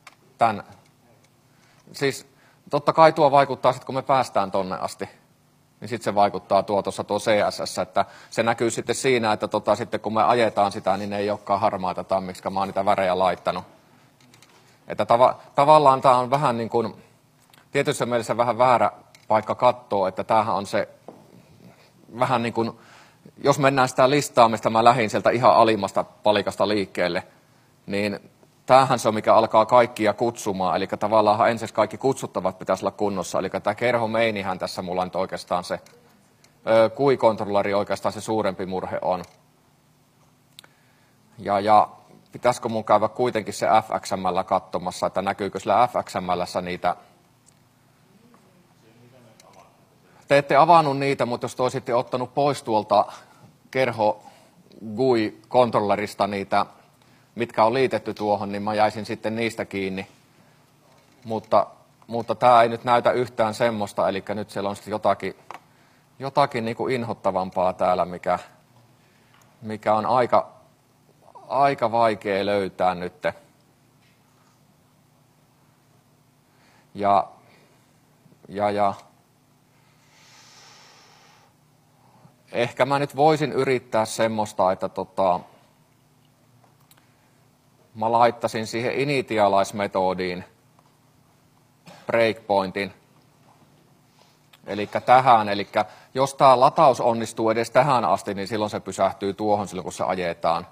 Speaker 1: Siis totta kai tuo vaikuttaa sitten, kun me päästään tonne asti. Niin sitten se vaikuttaa tuo CSS, että se näkyy sitten siinä, että sitten kun me ajetaan sitä, niin ne ei olekaan harmaata tammiksi, mä oon niitä värejä laittanut. Että tavallaan tämä on vähän niin kuin, tietyssä mielessä vähän väärä paikka katsoa, että tämähän on se vähän niin kuin, jos mennään sitä listaamista, mä lähdin sieltä ihan alimmasta palikasta liikkeelle, niin tämähän se on, mikä alkaa kaikkia kutsumaan, eli tavallaan ensiksi kaikki kutsuttavat pitäisi olla kunnossa, eli tämä kerhomeinihän tässä mulla nyt oikeastaan se GUI-kontrolleri oikeastaan se suurempi murhe on. Ja pitäisikö mun käydä kuitenkin se FXML katsomassa, että näkyykö sillä FXMLssä niitä. Te ette avannut niitä, mutta jos te olisitte ottanut pois tuolta kerho GUI-kontrollerista niitä, mitkä on liitetty tuohon, niin mä jäisin sitten niistä kiinni. Mutta mutta tämä ei nyt näytä yhtään semmoista, eli nyt siellä on sitten jotakin niin kuin inhottavampaa täällä, mikä on aika vaikea löytää nyt. Ja ehkä mä nyt voisin yrittää semmoista, että mä laittaisin siihen initialize-metodiin breakpointin. Eli tähän, eli jos tämä lataus onnistuu edes tähän asti, niin silloin se pysähtyy tuohon silloin, kun se ajetaan.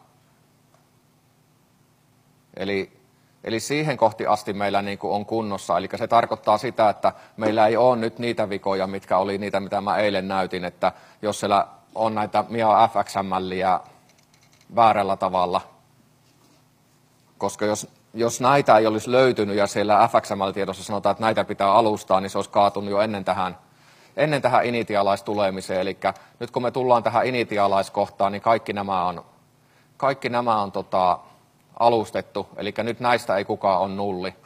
Speaker 1: Eli siihen kohti asti meillä niin kuin on kunnossa. Eli se tarkoittaa sitä, että meillä ei ole nyt niitä vikoja, mitkä oli niitä, mitä mä eilen näytin, että jos siellä on näitä MIA FXMLiä väärällä tavalla, koska jos näitä ei olisi löytynyt ja siellä FXML-tiedossa sanotaan, että näitä pitää alustaa, niin se olisi kaatunut jo ennen tähän initialize-tulemiseen. Eli nyt kun me tullaan tähän initialize-kohtaan, niin kaikki nämä on alustettu. Eli nyt näistä ei kukaan ole nulli.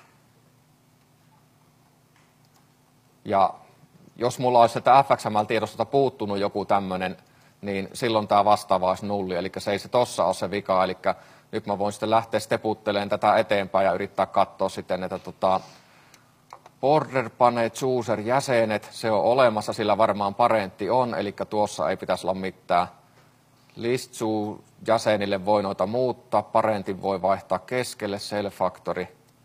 Speaker 1: Ja jos mulla olisi sitä FXML-tiedostosta puuttunut joku tämmöinen, niin silloin tämä vastaava olisi nulli. Eli se ei se tossa ole se vika. Eli nyt mä voin sitten lähteä steputtelemaan tätä eteenpäin ja yrittää katsoa sitten, että border pane chooser jäsenet, se on olemassa, sillä varmaan parentti on, eli tuossa ei pitäisi olla mitään. List jäsenille voi noita muuttaa, parentin voi vaihtaa keskelle, cell factory.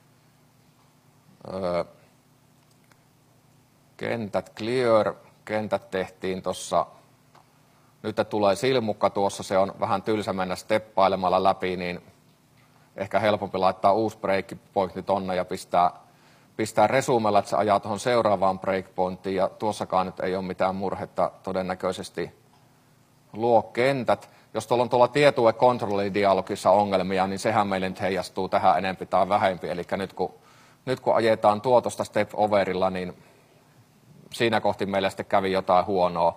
Speaker 1: Kentät clear, kentät tehtiin tuossa. Nyt tulee silmukka tuossa, se on vähän tylsä mennä steppailemalla läpi, niin ehkä helpompi laittaa uusi breakpointti tonne ja pistää resumella, että se ajaa tuohon seuraavaan breakpointtiin, ja tuossakaan nyt ei ole mitään murhetta todennäköisesti. Luo kentät. Jos tuolla on tuolla tietue kontrollidialogissa ongelmia, niin sehän meille nyt heijastuu tähän enempi tai vähempi. Eli nyt kun ajetaan tuotosta step overilla, niin siinä kohti meillä sitten kävi jotain huonoa.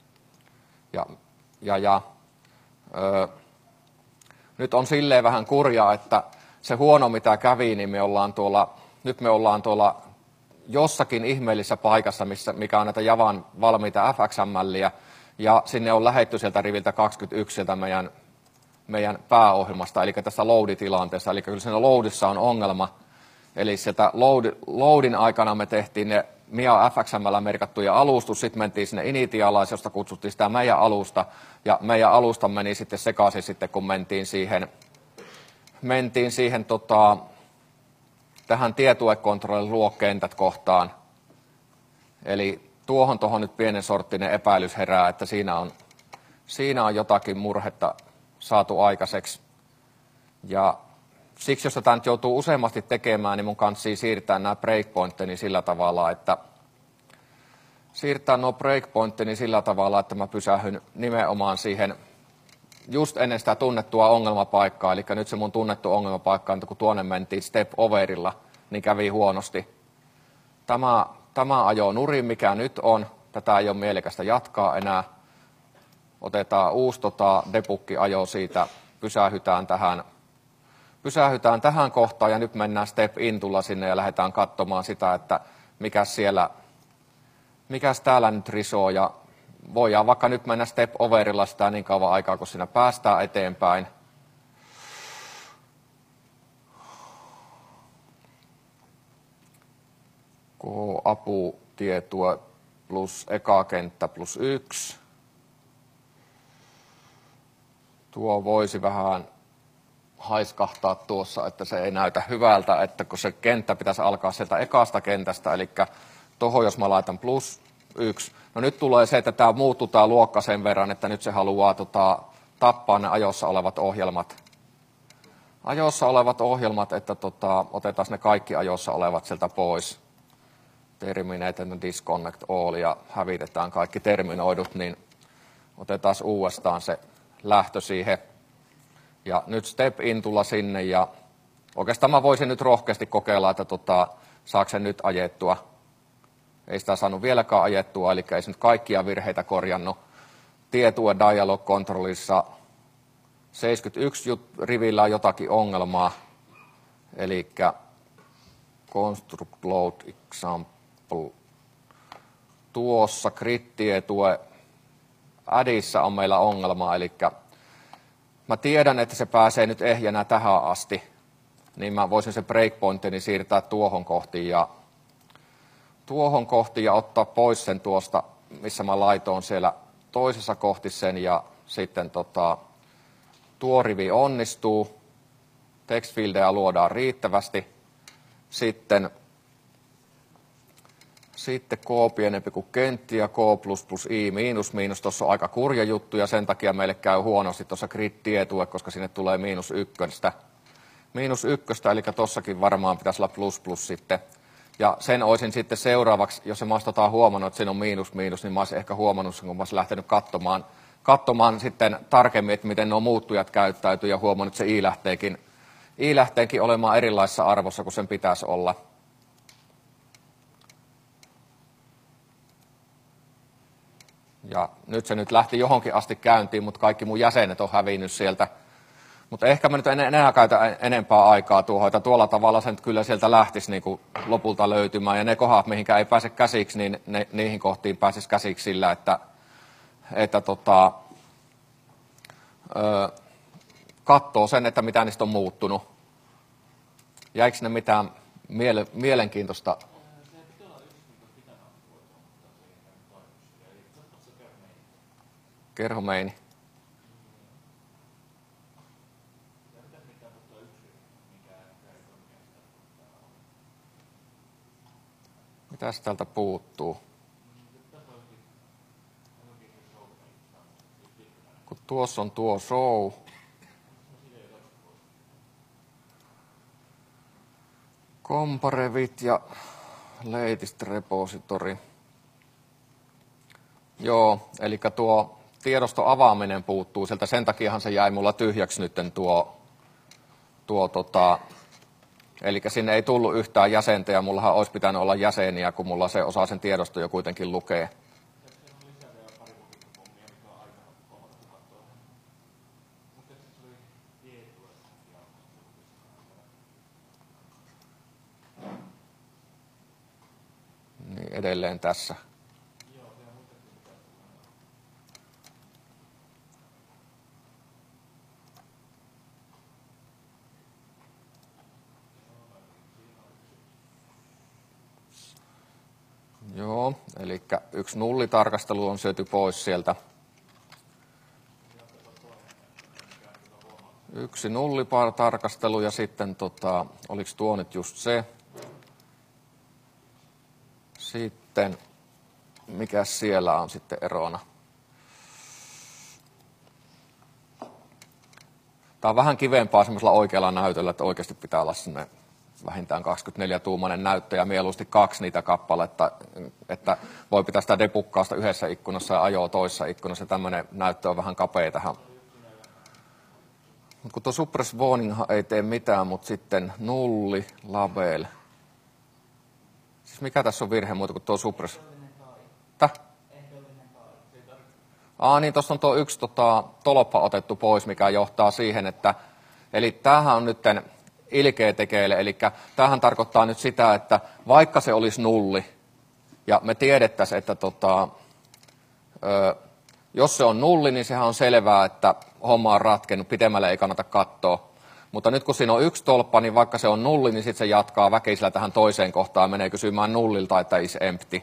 Speaker 1: Nyt on silleen vähän kurjaa, että se huono mitä kävi, niin me ollaan tuolla jossakin ihmeellisessä paikassa, mikä on näitä Javan valmiita FXMLiä, ja sinne on lähetty sieltä riviltä 21 sieltä meidän pääohjelmasta, eli tässä load-tilanteessa, eli kyllä siinä loadissa on ongelma. Eli sieltä loadin aikana me tehtiin ne MIA FXML merkattuja alustus, sitten mentiin sinne initialize, josta kutsuttiin sitä meidän alusta, ja meidän alusta meni sitten sekaisin sitten, kun mentiin siihen tähän tietuekontrollin luokkentät kohtaan. Eli tuohon nyt pienen sorttinen epäilys herää, että siinä on jotakin murhetta saatu aikaiseksi. Ja siksi, jos tätä nyt joutuu useammasti tekemään, niin mun kanssa siirtää nämä breakpointteni sillä tavalla, että mä pysähyn nimenomaan siihen just ennen sitä tunnettua ongelmapaikkaa. Eli nyt se mun tunnettu ongelmapaikka on, kun tuonne mentiin step overilla, niin kävi huonosti. Tämä ajoi nurin, mikä nyt on. Tätä ei ole mielekästä jatkaa enää. Otetaan uusi debuggi-ajo siitä, pysähytään tähän kohtaan ja nyt mennään step intulla sinne ja lähdetään katsomaan sitä, että mikäs täällä nyt risoo, ja voidaan vaikka nyt mennä step overilla sitä niin kauan aikaa, kun siinä päästään eteenpäin. Apu tietue plus eka kenttä plus 1. Tuo voisi vähän haiskahtaa tuossa, että se ei näytä hyvältä, että kun se kenttä pitäisi alkaa sieltä ekasta kentästä, eli tuohon jos mä laitan plus 1. No nyt tulee se, että tämä muuttuu tämä luokka sen verran, että nyt se haluaa tappaa ne ajossa olevat ohjelmat. Että otetaan ne kaikki ajossa olevat sieltä pois. Terminate and disconnect all ja hävitetään kaikki terminoidut, niin otetaan uudestaan se lähtö siihen. Ja nyt step intulla sinne, ja oikeastaan mä voisin nyt rohkeasti kokeilla, että saako se nyt ajettua. Ei sitä saanut vieläkään ajettua, eli ei se nyt kaikkia virheitä korjannut. Tietue dialog controlissa 71 rivillä on jotakin ongelmaa, eli construct load example. Tuossa grid-tietue addissa on meillä ongelma, eli mä tiedän, että se pääsee nyt ehjänä tähän asti, niin mä voisin se breakpointini siirtää tuohon kohti ja ottaa pois sen tuosta, missä mä laitoin siellä toisessa kohti sen, ja sitten tuo rivi onnistuu, textfieldejä luodaan riittävästi, sitten k pienempi kuin kentti ja k plus plus i miinus miinus, tuossa on aika kurja juttu ja sen takia meille käy huonosti tuossa grid-tietue, koska sinne tulee miinus ykköstä, eli tossakin varmaan pitäisi olla plus plus sitten. Ja sen olisin sitten seuraavaksi, jos se mastotaan huomannut, että siinä on miinus miinus, niin mä olisin ehkä huomannut sen, kun mä olisin lähtenyt katsomaan sitten tarkemmin, että miten nuo muuttujat käyttäytyy ja huomannut, että se i lähteekin olemaan erilaisessa arvossa kuin sen pitäisi olla. Ja nyt se lähti johonkin asti käyntiin, mutta kaikki mun jäsenet on hävinnyt sieltä. Mutta ehkä mä nyt en enää käytä enempää aikaa tuohon, että tuolla tavalla sen kyllä sieltä lähtisi niin kuin lopulta löytymään. Ja ne kohdat, mihinkä ei pääse käsiksi, niin niihin kohtiin pääsisi käsiksi sillä, että katsoo sen, että mitä niistä on muuttunut. Jäikö ne mitään mielenkiintoista? Kerhomeini. Mitäs täältä puuttuu? Kun tuossa on tuo show. Comparevit ja latest repository. Joo, eli tuo tiedoston avaaminen puuttuu sieltä, sen takiahan se jäi mulla tyhjäksi nytten eli sinne ei tullut yhtään jäsentä ja mullahan olisi pitänyt olla jäseniä, kun mulla se osaa sen tiedoston jo kuitenkin lukee. Niin edelleen tässä. Joo, eli yksi nullitarkastelu on syöty pois sieltä. Yksi nullitarkastelu ja sitten, oliko tuo nyt just se? Sitten, mikä siellä on sitten erona? Tämä on vähän kivempaa semmoisella oikealla näytöllä, että oikeasti pitää olla sinne vähintään 24-tuumainen näyttö ja mieluusti 2 niitä kappaletta, että voi pitää sitä debukkausta yhdessä ikkunassa ja ajoa toisessa ikkunassa. Tämmöinen näyttö on vähän kapea tähän. Mutta kun tuo suppress warning ei tee mitään, mutta sitten nulli, label. Siis mikä tässä on virhe muuta kuin tuo suppress? Niin tuossa on tuo yksi tolppa otettu pois, mikä johtaa siihen, että eli tämähän on nyt ilkeä tekeille, eli tämähän tarkoittaa nyt sitä, että vaikka se olisi nulli, ja me tiedettäisiin, että jos se on nulli, niin sehän on selvää, että homma on ratkennut, pitemmälle ei kannata katsoa. Mutta nyt kun siinä on yksi tolppa, niin vaikka se on nulli, niin sitten se jatkaa väkisellä tähän toiseen kohtaan ja menee kysymään nullilta, että is empty.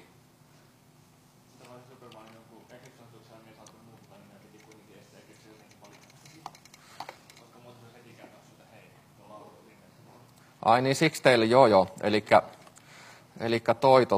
Speaker 1: Ai niin, siksi teille, joo. Elikkä toi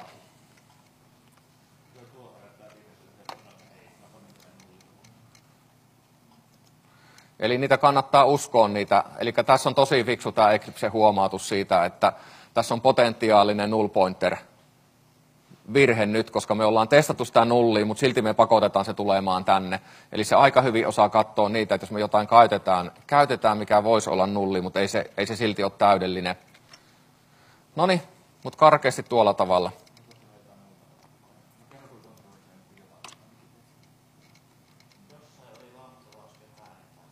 Speaker 1: Eli niitä kannattaa uskoa niitä. Eli tässä on tosi fiksu tämä Eclipsen huomautus siitä, että tässä on potentiaalinen null pointer virhe nyt, koska me ollaan testattu sitä nullia, mutta silti me pakotetaan se tulemaan tänne. Eli se aika hyvin osaa katsoa niitä, että jos me jotain käytetään mikä voisi olla nulli, mutta ei se silti ole täydellinen. Noniin, mutta karkeasti tuolla tavalla.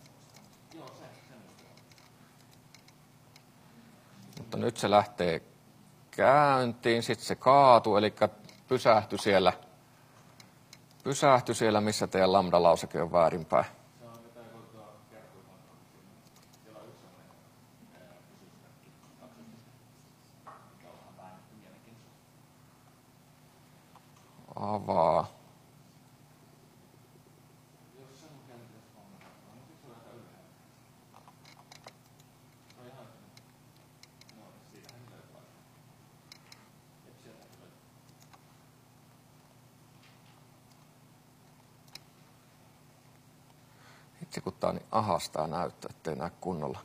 Speaker 1: Mutta nyt se lähtee käyntiin, sitten se kaatui, eli pysähtyi siellä, missä teidän lambda-lauseke on väärinpäin. Avaa. Itse kun tää on niin ahastaa näyttää, ettei näe kunnolla.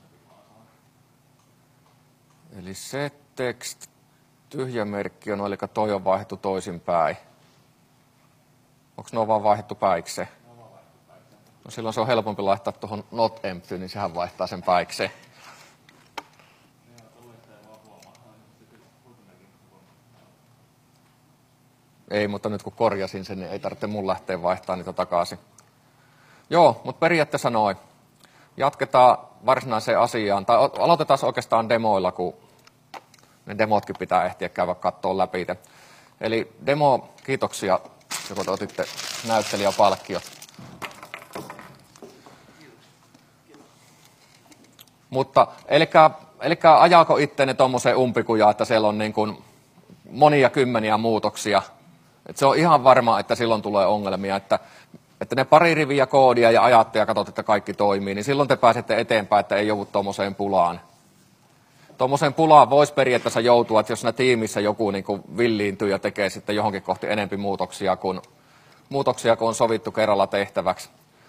Speaker 1: Eli set text, tyhjä merkki on, eli toi on vaihdettu toisinpäin. Onko ne vaan vaihdettu päikseen? No silloin se on helpompi laittaa tuohon not empty, niin sehän vaihtaa sen päikseen. Ei, mutta nyt kun korjasin sen, niin ei tarvitse mun lähteä vaihtamaan niitä takaisin. Joo, mutta periaatteessa noin. Jatketaan varsinaiseen asiaan, tai aloitetaan oikeastaan demoilla, kun ne demotkin pitää ehtiä käydä katsoa läpi. Eli demo, kiitoksia, kun otitte näyttelijäpalkkiot. Mutta, eli ajaako itteeni tuommoiseen umpikujaan, että siellä on niin kuin monia kymmeniä muutoksia. Et se on ihan varma, että silloin tulee ongelmia, että ne pari riviä koodia ja ajatte ja katsotte, että kaikki toimii, niin silloin te pääsette eteenpäin, että ei joudu tuommoiseen pulaan. Tuommoiseen pulaan voisi periaatteessa joutua, että jos siinä tiimissä joku niin kuin villiintyy ja tekee sitten johonkin kohti enempi muutoksia kuin on sovittu kerralla tehtäväksi.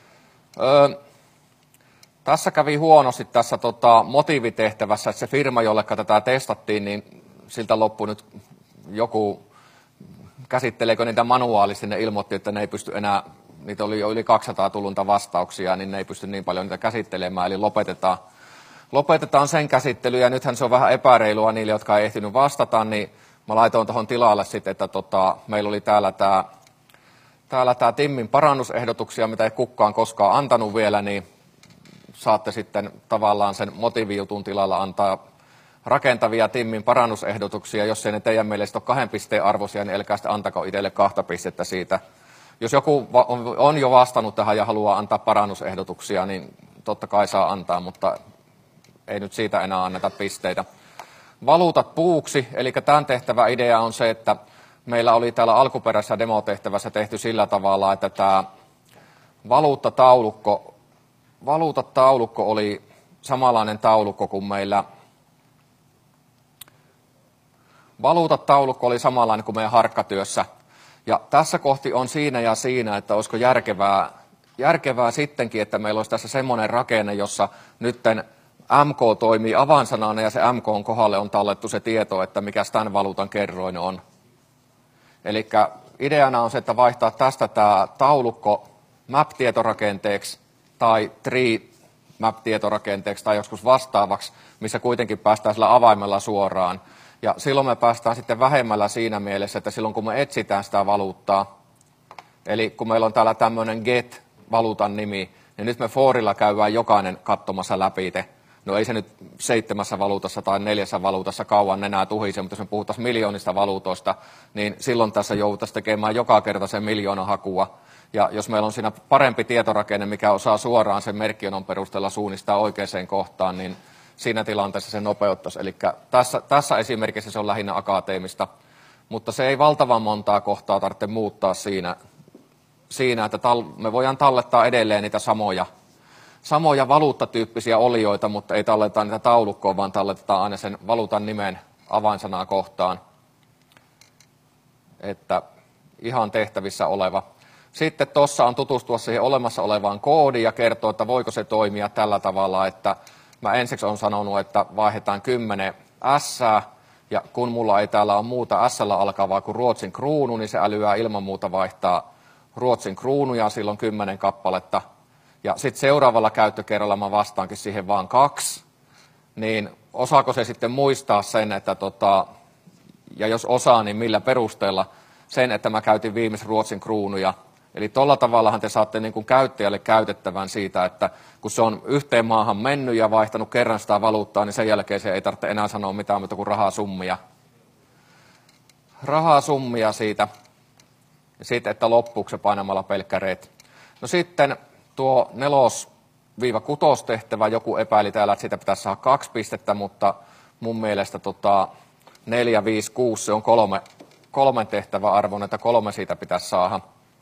Speaker 1: Tässä kävi huonosti tässä motiivitehtävässä, että se firma, jolle tätä testattiin, niin siltä loppui nyt joku, käsitteleekö niitä manuaalisesti, ne ilmoitti, että ne ei pysty enää, niitä oli jo yli 200 tullunta vastauksia, niin ne ei pysty niin paljon niitä käsittelemään, eli lopetetaan sen käsittely, ja nythän se on vähän epäreilua niille, jotka ei ehtinyt vastata, niin mä laitoin tuohon tilalle sitten, että meillä oli täällä tämä Timmin parannusehdotuksia, mitä ei kukaan koskaan antanut vielä, niin saatte sitten tavallaan sen motiivijutun tilalla antaa rakentavia Timmin parannusehdotuksia. Jos ei ne teidän mielestä ole 2 pisteen arvoisia, niin älkää sitten antako itselle 2 pistettä siitä. Jos joku on jo vastannut tähän ja haluaa antaa parannusehdotuksia, niin totta kai saa antaa, mutta ei nyt siitä enää anneta pisteitä. Valuutat puuksi, eli tämän tehtävän idea on se, että meillä oli täällä alkuperäisessä demotehtävässä tehty sillä tavalla, että tämä valuutataulukko oli samanlainen taulukko kuin meillä. Valuutataulukko oli samanlainen kuin meidän harkkatyössä. Ja tässä kohti on siinä ja siinä, että olisiko järkevää sittenkin, että meillä olisi tässä semmoinen rakenne, jossa nytten MK toimii avainsanana ja se MK:n kohdalle on tallettu se tieto, että mikä tämän valuutan kerroin on. Eli ideana on se, että vaihtaa tästä tämä taulukko map-tietorakenteeksi tai tree-map-tietorakenteeksi tai joskus vastaavaksi, missä kuitenkin päästään sillä avaimella suoraan. Ja silloin me päästään sitten vähemmällä siinä mielessä, että silloin kun me etsitään sitä valuuttaa, eli kun meillä on täällä tämmöinen get-valuutan nimi, niin nyt me forilla käydään jokainen katsomassa läpi. No ei se nyt 7 valuutassa tai 4 valuutassa kauan enää tuhise, mutta jos me puhutaan miljoonista valuutoista, niin silloin tässä joudutaan tekemään joka kerta sen 1 000 000 hakua. Ja jos meillä on siinä parempi tietorakenne, mikä osaa suoraan sen merkkionon perusteella suunnistaa oikeaan kohtaan, niin siinä tilanteessa se nopeuttaisi. Eli tässä esimerkissä se on lähinnä akateemista, mutta se ei valtavan montaa kohtaa tarvitse muuttaa siinä että me voidaan tallettaa edelleen niitä samoja valuuttatyyppisiä olioita, mutta ei talleta niitä taulukkoon, vaan talletetaan aina sen valuutan nimen avainsanaa kohtaan. Että ihan tehtävissä oleva. Sitten tuossa on tutustua siihen olemassa olevaan koodiin ja kertoa, että voiko se toimia tällä tavalla, että mä ensiksi olen sanonut, että vaihdetaan 10 ässää, ja kun mulla ei täällä ole muuta ässällä alkavaa kuin Ruotsin kruunu, niin se älyää ilman muuta vaihtaa Ruotsin kruunuja, silloin 10 kappaletta. Ja sitten seuraavalla käyttökerralla mä vastaankin siihen vaan 2, niin osaako se sitten muistaa sen, että ja jos osaa, niin millä perusteella sen, että mä käytin viimeis Ruotsin kruunuja. Eli tuolla tavallahan te saatte niin kuin käyttäjälle käytettävän siitä, että kun se on yhteen maahan mennyt ja vaihtanut kerran sitä valuuttaa, niin sen jälkeen se ei tarvitse enää sanoa mitään muuta kuin rahasummia. rahasummia siitä, ja sitten, että loppuuko se painamalla pelkkä red. No sitten tuo 4-6 tehtävä, joku epäili täällä, että siitä pitäisi saada 2 pistettä, mutta mun mielestä 4, 5, 6, se on 3 tehtävä arvon, että 3 siitä pitäisi saada.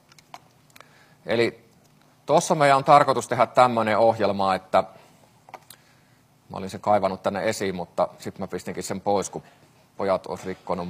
Speaker 1: Eli tuossa meidän on tarkoitus tehdä tämmöinen ohjelma, että mä olin sen kaivannut tänne esiin, mutta sitten mä pistinkin sen pois, kun pojat olisi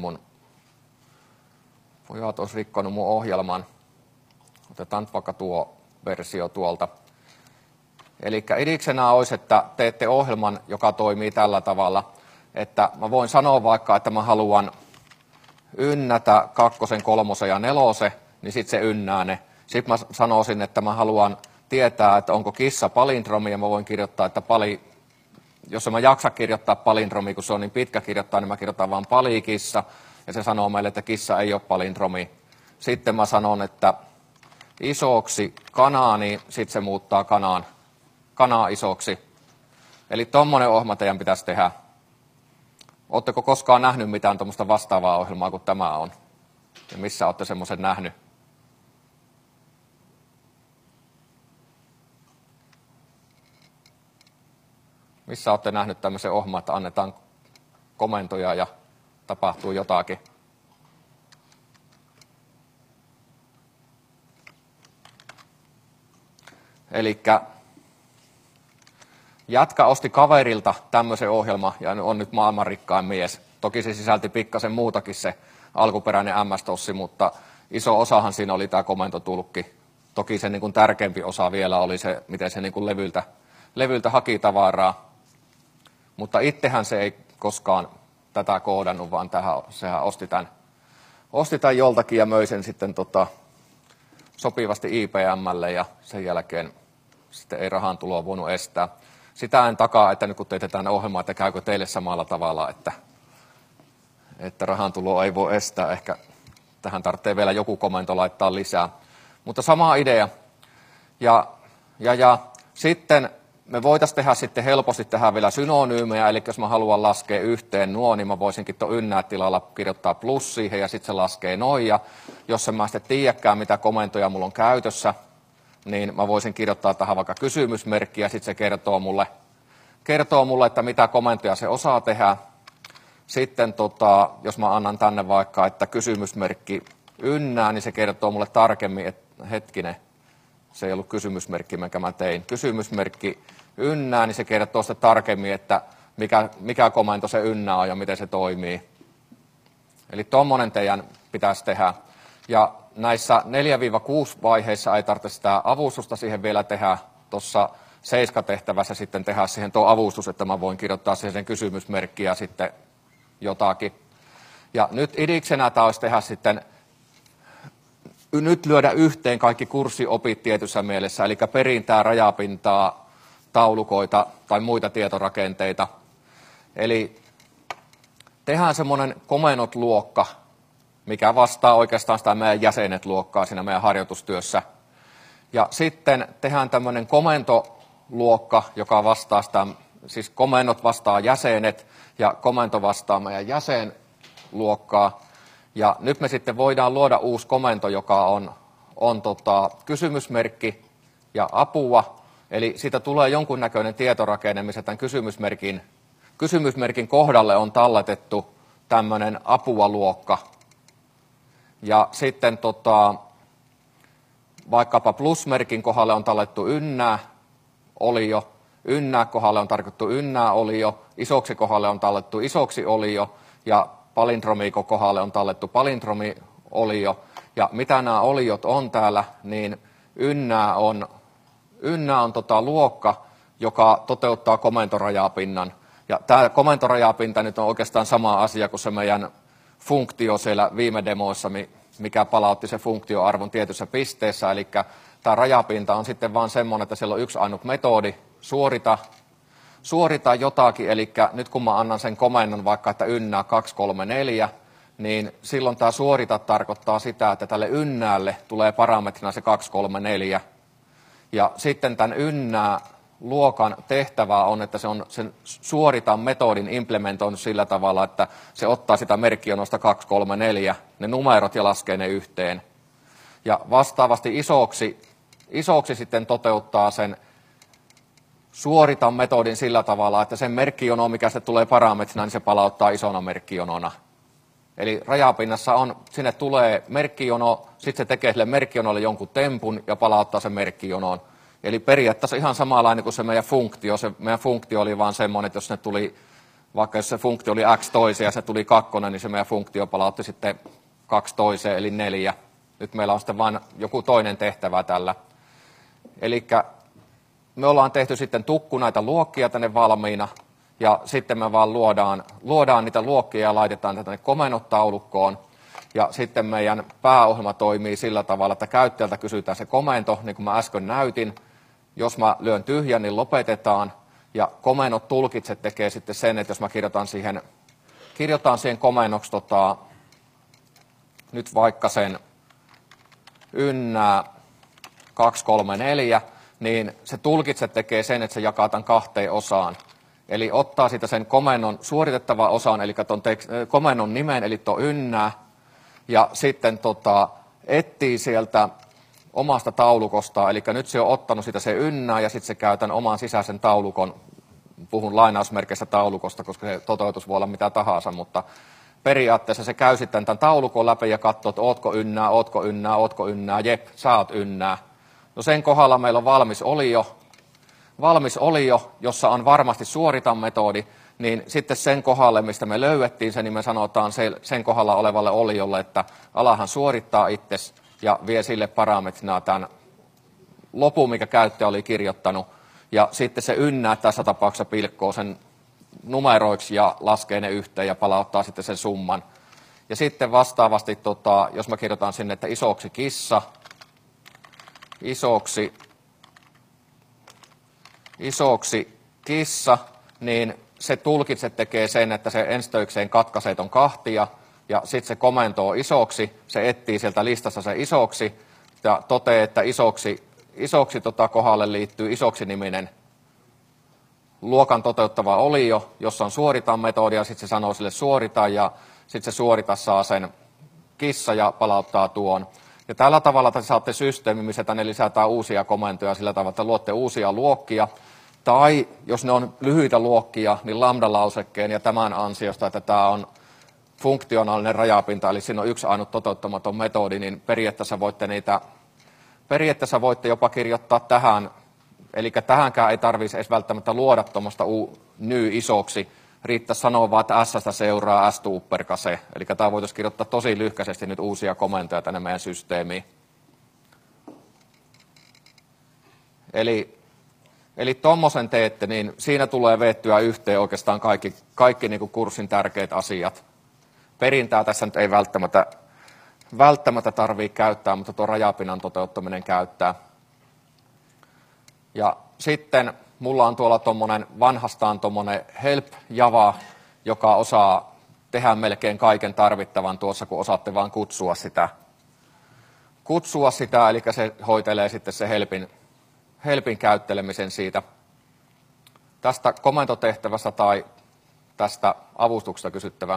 Speaker 1: rikkonut mun ohjelman. Otetaan nyt vaikka tuo versio tuolta. Eli idiksenä olisi, että teette ohjelman, joka toimii tällä tavalla, että mä voin sanoa vaikka, että mä haluan ynnätä 2, 3 ja 4, niin sitten se ynnää ne. Sitten mä sanoisin, että mä haluan tietää, että onko kissa palindromi, ja mä voin kirjoittaa, että jos mä jaksa kirjoittaa palindromi, kun se on niin pitkä kirjoittaa, niin mä kirjoitan vaan palikissa, ja se sanoo meille, että kissa ei ole palindromi. Sitten mä sanon, että isoksi kanaa, niin sitten se muuttaa kanaa isoksi. Eli tommonen ohjelma teidän pitäisi tehdä. Oletteko koskaan nähnyt mitään tuommoista vastaavaa ohjelmaa kuin tämä on? Ja missä olette semmoisen nähnyt? Missä olette nähnyt tämmöisen ohjelman, että annetaan komentoja ja tapahtuu jotakin? Elikkä jätkä osti kaverilta tämmöisen ohjelman ja on nyt maailman rikkain mies. Toki se sisälti pikkasen muutakin se alkuperäinen MS-tossi, mutta iso osahan siinä oli tämä komentotulkki. Toki se niin kuin tärkeämpi osa vielä oli se, miten se niin kuin levyltä haki tavaraa. Mutta itsehän se ei koskaan tätä koodannut, vaan sehän osti tämän joltakin ja möi sen sitten sopivasti IPM:lle ja sen jälkeen sitten ei rahan tuloa voinut estää. Sitä en takaa, että nyt kun teette tänne ohjelmaa, että käykö teille samalla tavalla, että rahan tuloa ei voi estää. Ehkä tähän tarvitsee vielä joku komento laittaa lisää. Mutta sama idea. Ja sitten me voitaisiin tehdä sitten helposti tähän vielä synonyymejä, eli jos mä haluan laskea yhteen nuo, niin mä voisinkin tuon ynnää tilalla kirjoittaa plus siihen ja sitten se laskee noin. Ja jos en mä sitten tiedäkään, mitä komentoja mulla on käytössä, niin mä voisin kirjoittaa tähän vaikka kysymysmerkki ja sitten se kertoo mulle, että mitä komentoja se osaa tehdä. Sitten jos mä annan tänne vaikka, että kysymysmerkki ynnää, niin se kertoo mulle tarkemmin, että hetkinen, se ei ollut kysymysmerkki, minkä mä tein. Kysymysmerkki ynnää, niin se kertoo sitten tarkemmin, että mikä komento se ynnää on ja miten se toimii. Eli tommonen teidän pitäisi tehdä. Ja näissä 4-6 vaiheissa ei tarvitse sitä avustusta siihen vielä tehdä. Tuossa 7-tehtävässä sitten tehdä siihen tuo avustus, että mä voin kirjoittaa siihen sen kysymysmerkkiä ja sitten jotakin. Ja nyt idiksenä tämä olisi tehdä sitten, nyt lyödä yhteen kaikki kurssiopit tietyssä mielessä, eli perintää, rajapintaa, taulukoita tai muita tietorakenteita. Eli tehdään semmoinen komennot-luokka, mikä vastaa oikeastaan sitä meidän jäsenet-luokkaa siinä meidän harjoitustyössä. Ja sitten tehdään tämmöinen komentoluokka, joka vastaa sitä, siis komennot vastaa jäsenet ja komento vastaa meidän jäsenluokkaa. Ja nyt me sitten voidaan luoda uusi komento, joka on kysymysmerkki ja apua. Eli siitä tulee jonkunnäköinen tietorakenne, missä tämän kysymysmerkin kohdalle on talletettu tämmöinen apua-luokka. Ja sitten vaikkapa plusmerkin kohdalle on tallettu ynnää olio, ynnää kohdalle on tarkoitettu ynnää olio, isoksi kohdalle on tallettu isoksi olio ja palindromiiko kohdalle on tallettu palindromi olio. Ja mitä nämä oliot on täällä, niin ynnää on luokka, joka toteuttaa komentorajapinnan. Ja tämä komentorajapinta nyt on oikeastaan sama asia kuin se meidän funktio siellä viime demoissa, mikä palautti se funktioarvon tietyssä pisteessä. Eli tämä rajapinta on sitten vaan semmoinen, että siellä on yksi ainut metodi, suorita jotakin. Eli nyt kun mä annan sen komennon vaikka, että ynnää 2, 3, 4, niin silloin tämä suorita tarkoittaa sitä, että tälle ynnäälle tulee parametrina se 2, 3, 4. Ja sitten tämän ynnää luokan tehtävä on, että se on sen suoritan metodin implementoinut sillä tavalla, että se ottaa sitä merkkijonosta 2, 3, 4, ne numerot ja laskee ne yhteen. Ja vastaavasti isoksi sitten toteuttaa sen suoritan metodin sillä tavalla, että sen merkkijono, mikä se tulee parametrina, niin se palauttaa isona merkkijonona. Eli rajapinnassa sinne tulee merkkijono, sitten se tekee sille merkkijonolle jonkun tempun ja palauttaa sen merkkijonoon. Eli periaatteessa ihan samanlainen kuin se meidän funktio. Se meidän funktio oli vaan semmoinen, että jos ne tuli, vaikka jos se funktio oli x toiseen ja se tuli 2, niin se meidän funktio palautti sitten 2 toiseen, eli 4. Nyt meillä on sitten vain joku toinen tehtävä tällä. Eli me ollaan tehty sitten näitä luokkia tänne valmiina, ja sitten me vaan luodaan niitä luokkia ja laitetaan tänne komentotaulukkoon. Ja sitten meidän pääohjelma toimii sillä tavalla, että käyttäjältä kysytään se komento, niin kuin mä äsken näytin. Jos mä lyön tyhjän, niin lopetetaan. Ja komennot tulkitset tekee sitten sen, että jos mä kirjoitan siihen komennoksi nyt vaikka sen ynnää 2, 3, 4, niin se tulkitset tekee sen, että se jakaa tämän 2 osaan. Eli ottaa siitä sen komennon suoritettava osan, eli tuon komennon nimen, eli tuon ynnää, ja sitten etsii sieltä omasta taulukostaan, eli nyt se on ottanut sitä se ynnää, ja sitten se käy tämän oman sisäisen taulukon, puhun lainausmerkeissä taulukosta, koska se toteutus voi olla mitä tahansa, mutta periaatteessa se käy sitten tämän taulukon läpi ja katsoo, että ootko ynnää, ootko ynnää, ootko ynnää, jep, sä oot ynnää. No sen kohdalla meillä on valmis olio, jossa on varmasti suoritan metodi, niin sitten sen kohdalle, mistä me löydettiin se, niin me sanotaan sen kohdalla olevalle oliolle, että alahan suorittaa itses ja vie sille parametrina tämän lopun, mikä käyttäjä oli kirjoittanut. Ja sitten se ynnää tässä tapauksessa pilkkoo sen numeroiksi ja laskee ne yhteen ja palauttaa sitten sen summan. Ja sitten vastaavasti, jos mä kirjoitan sinne, että isoksi kissa, isoksi kissa, niin se tulkitse tekee sen, että se enstöikseen katkaisee ton 2, ja sitten se komentoo isoksi, se etsii sieltä listassa se isoksi, ja toteaa, että isoksi kohdalle liittyy isoksi niminen luokan toteuttava olio, jossa on suoritan metodia, sitten se sanoo sille suorita, ja sitten se suorita saa sen kissa ja palauttaa tuon. Ja tällä tavalla te saatte systeemi, missä tänne lisätään uusia komentoja sillä tavalla, että luotte uusia luokkia. Tai jos ne on lyhyitä luokkia, niin lambda-lausekkeen ja tämän ansiosta, että tämä on funktionaalinen rajapinta, eli siinä on yksi ainut toteuttamaton metodi, niin periaatteessa voitte jopa kirjoittaa tähän, eli tähänkään ei tarvitse edes välttämättä luoda tuommoista isoksi, riittää sanoa vaan, että S-stä seuraa S-tuupperkase, eli tämä voitaisiin kirjoittaa tosi lyhkäisesti nyt uusia komentoja tänne meidän systeemiin. Eli tuommoisen teette, niin siinä tulee veettyä yhteen oikeastaan kaikki niin kuin kurssin tärkeät asiat. Perintää tässä nyt ei välttämättä tarvitse käyttää, mutta tuo rajapinnan toteuttaminen käyttää. Ja sitten mulla on tuolla vanhastaan tuommoinen Help Java, joka osaa tehdä melkein kaiken tarvittavan tuossa, kun osaatte vaan kutsua sitä, eli se hoitelee sitten se Helpin käyttelemisen siitä tästä komentotehtävästä tai tästä avustuksesta kysyttävä.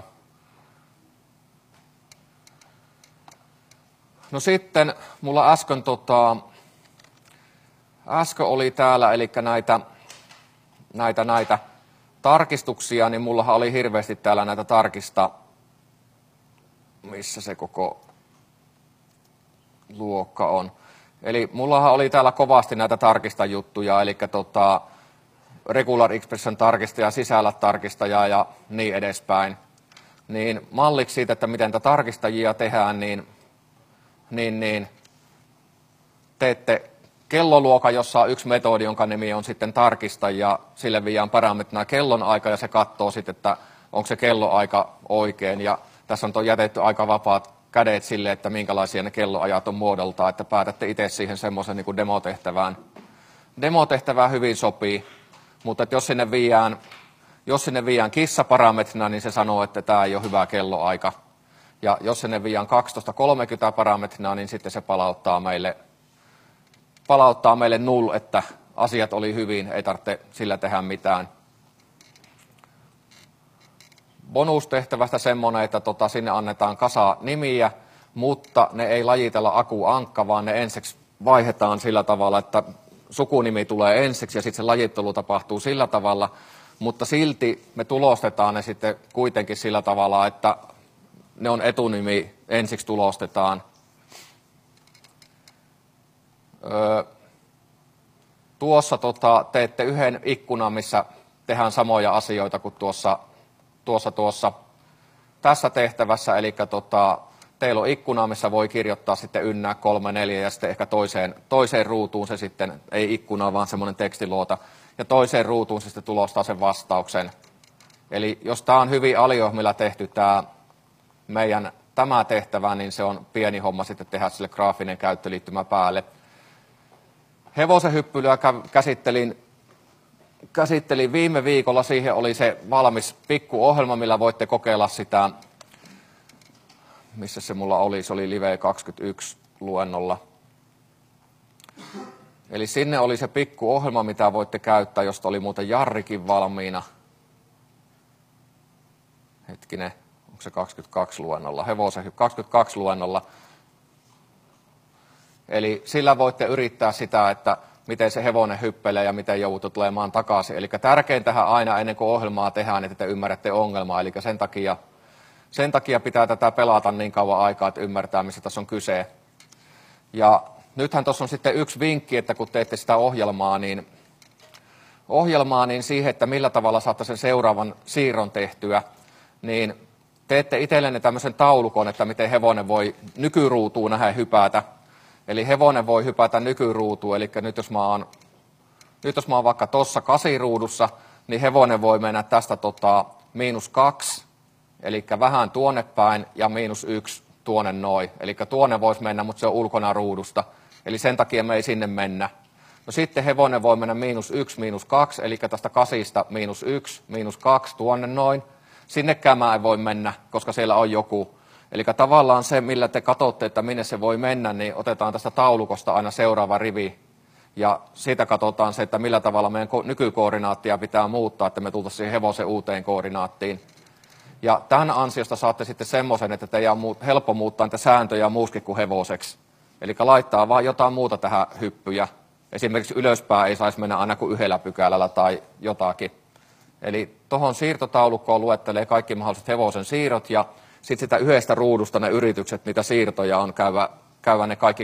Speaker 1: No sitten mulla äsken oli täällä, eli näitä tarkistuksia, niin mullahan oli hirveästi täällä näitä missä se koko luokka on. Eli mullahan oli täällä kovasti näitä tarkistajuttuja, eli regular expression tarkistaja, sisällä tarkistaja ja niin edespäin. Niin malliksi siitä, että miten tätä tarkistajia tehdään, niin teette kelloluokan, jossa on yksi metodi, jonka nimi on sitten tarkista, ja sille viiään parametrina kellonaika, ja se katsoo sitten, että onko se kelloaika oikein. Ja tässä on jätetty aika vapaat kädet sille, että minkälaisia ne kelloajat on muodoltaan, että päätätte itse siihen semmoisen niin kuin demotehtävään. Demotehtävään hyvin sopii, mutta että jos sinne viiään kissaparametrina, niin se sanoo, että tämä ei ole hyvä kelloaika. Ja jos sinne viiään 12.30 parametrina, niin sitten se palauttaa meille null, että asiat oli hyvin, ei tarvitse sillä tehdä mitään. Bonustehtävästä semmoinen, että sinne annetaan kasa nimiä, mutta ne ei lajitella aku-ankka, vaan ne ensiksi vaihdetaan sillä tavalla, että sukunimi tulee ensiksi ja sitten se lajittelu tapahtuu sillä tavalla, mutta silti me tulostetaan ne sitten kuitenkin sillä tavalla, että ne on etunimi, ensiksi tulostetaan. Tuossa teette yhden ikkunan, missä tehdään samoja asioita kuin tuossa tässä tehtävässä, eli teillä on ikkuna, missä voi kirjoittaa sitten ynnää 3, 4 ja sitten ehkä toiseen ruutuun se sitten, ei ikkuna, vaan semmoinen tekstiluota, ja toiseen ruutuun se sitten tulostaa sen vastauksen. Eli jos tämä on hyvin aliohmilla tehty tämä tehtävä, niin se on pieni homma sitten tehdä sille graafinen käyttöliittymä päälle. Hevosen hyppylyä käsittelin viime viikolla, siihen oli se valmis pikkuohjelma, millä voitte kokeilla sitä, missä se mulla oli, se oli Live 21 luennolla. Eli sinne oli se pikkuohjelma, mitä voitte käyttää, josta oli muuten Jarrikin valmiina. Hetkinen, onko se 22 luennolla? Hevosen 22 luennolla. Eli sillä voitte yrittää sitä, että miten se hevonen hyppelee ja miten joutuu tulemaan takaisin. Eli tärkeintähän aina ennen kuin ohjelmaa tehdään, että te ymmärrätte ongelmaa. Eli sen takia pitää tätä pelata niin kauan aikaa, että ymmärtää, missä tässä on kyse. Ja nythän tuossa on sitten yksi vinkki, että kun teette sitä ohjelmaa, niin siihen, että millä tavalla saatte sen seuraavan siirron tehtyä, niin teette itsellenne tämmöisen taulukon, että miten hevonen voi nykyruutuun nähdä hypätä. Eli hevonen voi hypätä nykyruutuun, eli nyt jos mä oon vaikka tuossa 8-ruudussa, niin hevonen voi mennä tästä -2, eli vähän tuonne päin, ja -1 tuonne noin. Eli tuonne voisi mennä, mutta se on ulkona ruudusta, eli sen takia me ei sinne mennä. No sitten hevonen voi mennä -1, -2, eli tästä 8:sta -1, -2 tuonne noin. Sinnekään mä en voi mennä, koska siellä on joku. Eli tavallaan se, millä te katsotte, että minne se voi mennä, niin otetaan tästä taulukosta aina seuraava rivi. Ja siitä katsotaan se, että millä tavalla meidän nykykoordinaattia pitää muuttaa, että me tultaisiin siihen hevosen uuteen koordinaattiin. Ja tämän ansiosta saatte sitten semmoisen, että teidän on helppo muuttaa niitä sääntöjä muuskin kuin hevoseksi. Eli laittaa vaan jotain muuta tähän hyppyjä. Esimerkiksi ylöspäin ei saisi mennä aina kuin 1 pykälällä tai jotakin. Eli tuohon siirtotaulukkoon luettelee kaikki mahdolliset hevosen siirrot ja sitten sitä yhdestä ruudusta ne yritykset, niitä siirtoja on käyvä ne kaikki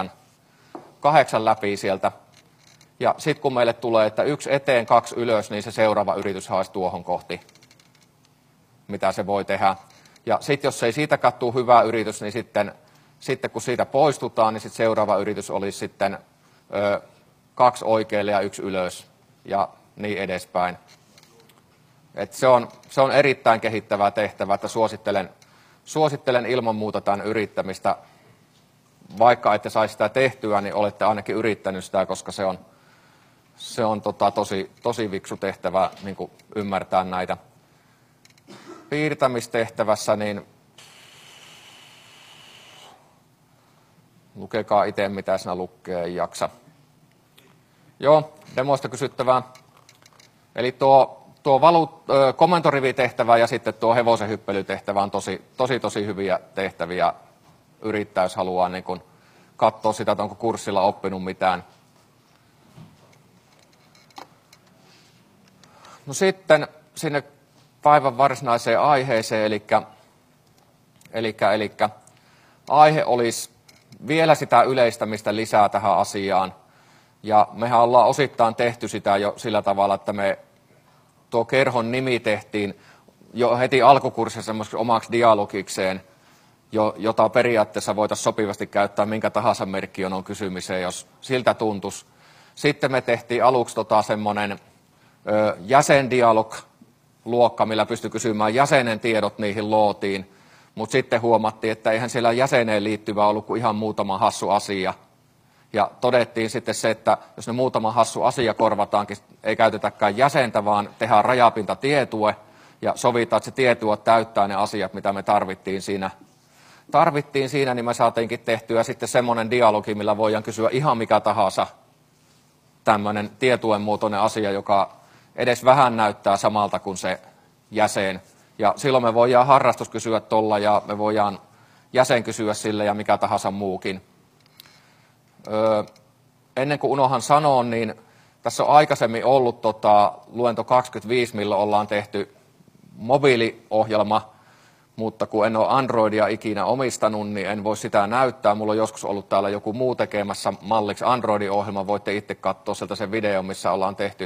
Speaker 1: 8 läpi sieltä. Ja sitten kun meille tulee, että 1 eteen, 2 ylös, niin se seuraava yritys olisi tuohon kohti, mitä se voi tehdä. Ja sitten jos ei siitäkään tule hyvä yritys, niin sitten kun siitä poistutaan, niin sitten seuraava yritys olisi sitten 2 oikealle ja 1 ylös ja niin edespäin. Et se on erittäin kehittävää tehtävää, että suosittelen ilman muuta tämän yrittämistä. Vaikka ette saisi sitä tehtyä, niin olette ainakin yrittänyt sitä, koska se on tosi viksu tehtävä niin kuin ymmärtää näitä. Piirtämistehtävässä, niin lukekaa itse, mitä siinä lukee, ei jaksa. Joo, demoista kysyttävää. Eli tuo komentorivitehtävä ja sitten tuo hevosen hyppelytehtävä on tosi hyviä tehtäviä yrittää, jos haluaa niin kun katsoa sitä, että onko kurssilla oppinut mitään. No sitten sinne päivän varsinaiseen aiheeseen, eli aihe olisi vielä sitä yleistämistä lisää tähän asiaan. Ja mehän ollaan osittain tehty sitä jo sillä tavalla, että tuo kerhon nimi tehtiin jo heti alkukurssissa semmoiseksi omaksi dialogikseen, jota periaatteessa voitaisiin sopivasti käyttää minkä tahansa merkkionon kysymiseen, jos siltä tuntuisi. Sitten me tehtiin aluksi semmoinen jäsendialog-luokka, millä pystyi kysymään jäsenen tiedot niihin lootiin, mutta sitten huomattiin, että eihän siellä jäseneen liittyvä ollut kuin ihan muutama hassu asia. Ja todettiin sitten se, että jos ne muutama hassu asia korvataankin, ei käytetäkään jäsentä, vaan tehdään rajapintatietue ja sovitaan, että se tietue täyttää ne asiat, mitä me tarvittiin siinä, niin me saatiinkin tehtyä sitten semmoinen dialogi, millä voidaan kysyä ihan mikä tahansa. tämmöinen tietuen muotoinen asia, joka edes vähän näyttää samalta kuin se jäsen. Ja silloin me voidaan harrastus kysyä tuolla ja me voidaan jäsen kysyä sille ja mikä tahansa muukin. Ennen kuin unohan sanoa, niin tässä on aikaisemmin ollut luento 25, millä ollaan tehty mobiiliohjelma, mutta kun en ole Androidia ikinä omistanut, niin en voi sitä näyttää. Mulla on joskus ollut täällä joku muu tekemässä malliksi Android-ohjelma. Voitte itse katsoa sieltä sen video, missä ollaan tehty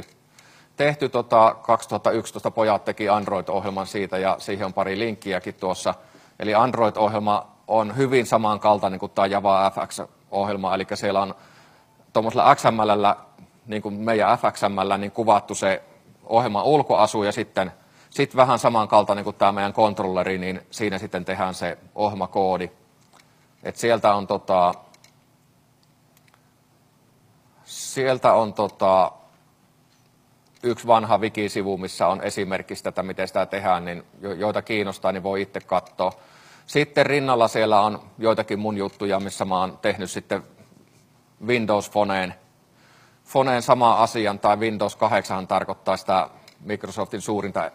Speaker 1: 2011 pojat teki Android-ohjelman siitä ja siihen on pari linkkiäkin tuossa. Eli Android-ohjelma on hyvin samankaltainen kuin tämä Java FX-ohjelma, eli siellä on tuommoisella XML:llä, niin kuin meidän FXM:llä, niin kuvattu se ohjelman ulkoasu ja sitten vähän samankaltainen kuin tämä meidän kontrolleri, niin siinä sitten tehdään se ohjelmakoodi. Et sieltä on yksi vanha wiki-sivu, missä on esimerkki tätä, miten sitä tehdään, niin joita kiinnostaa, niin voi itse katsoa. Sitten rinnalla siellä on joitakin mun juttuja, missä mä oon tehnyt sitten Windows Phoneen sama asian, tai Windows 8 tarkoittaa sitä Microsoftin suurinta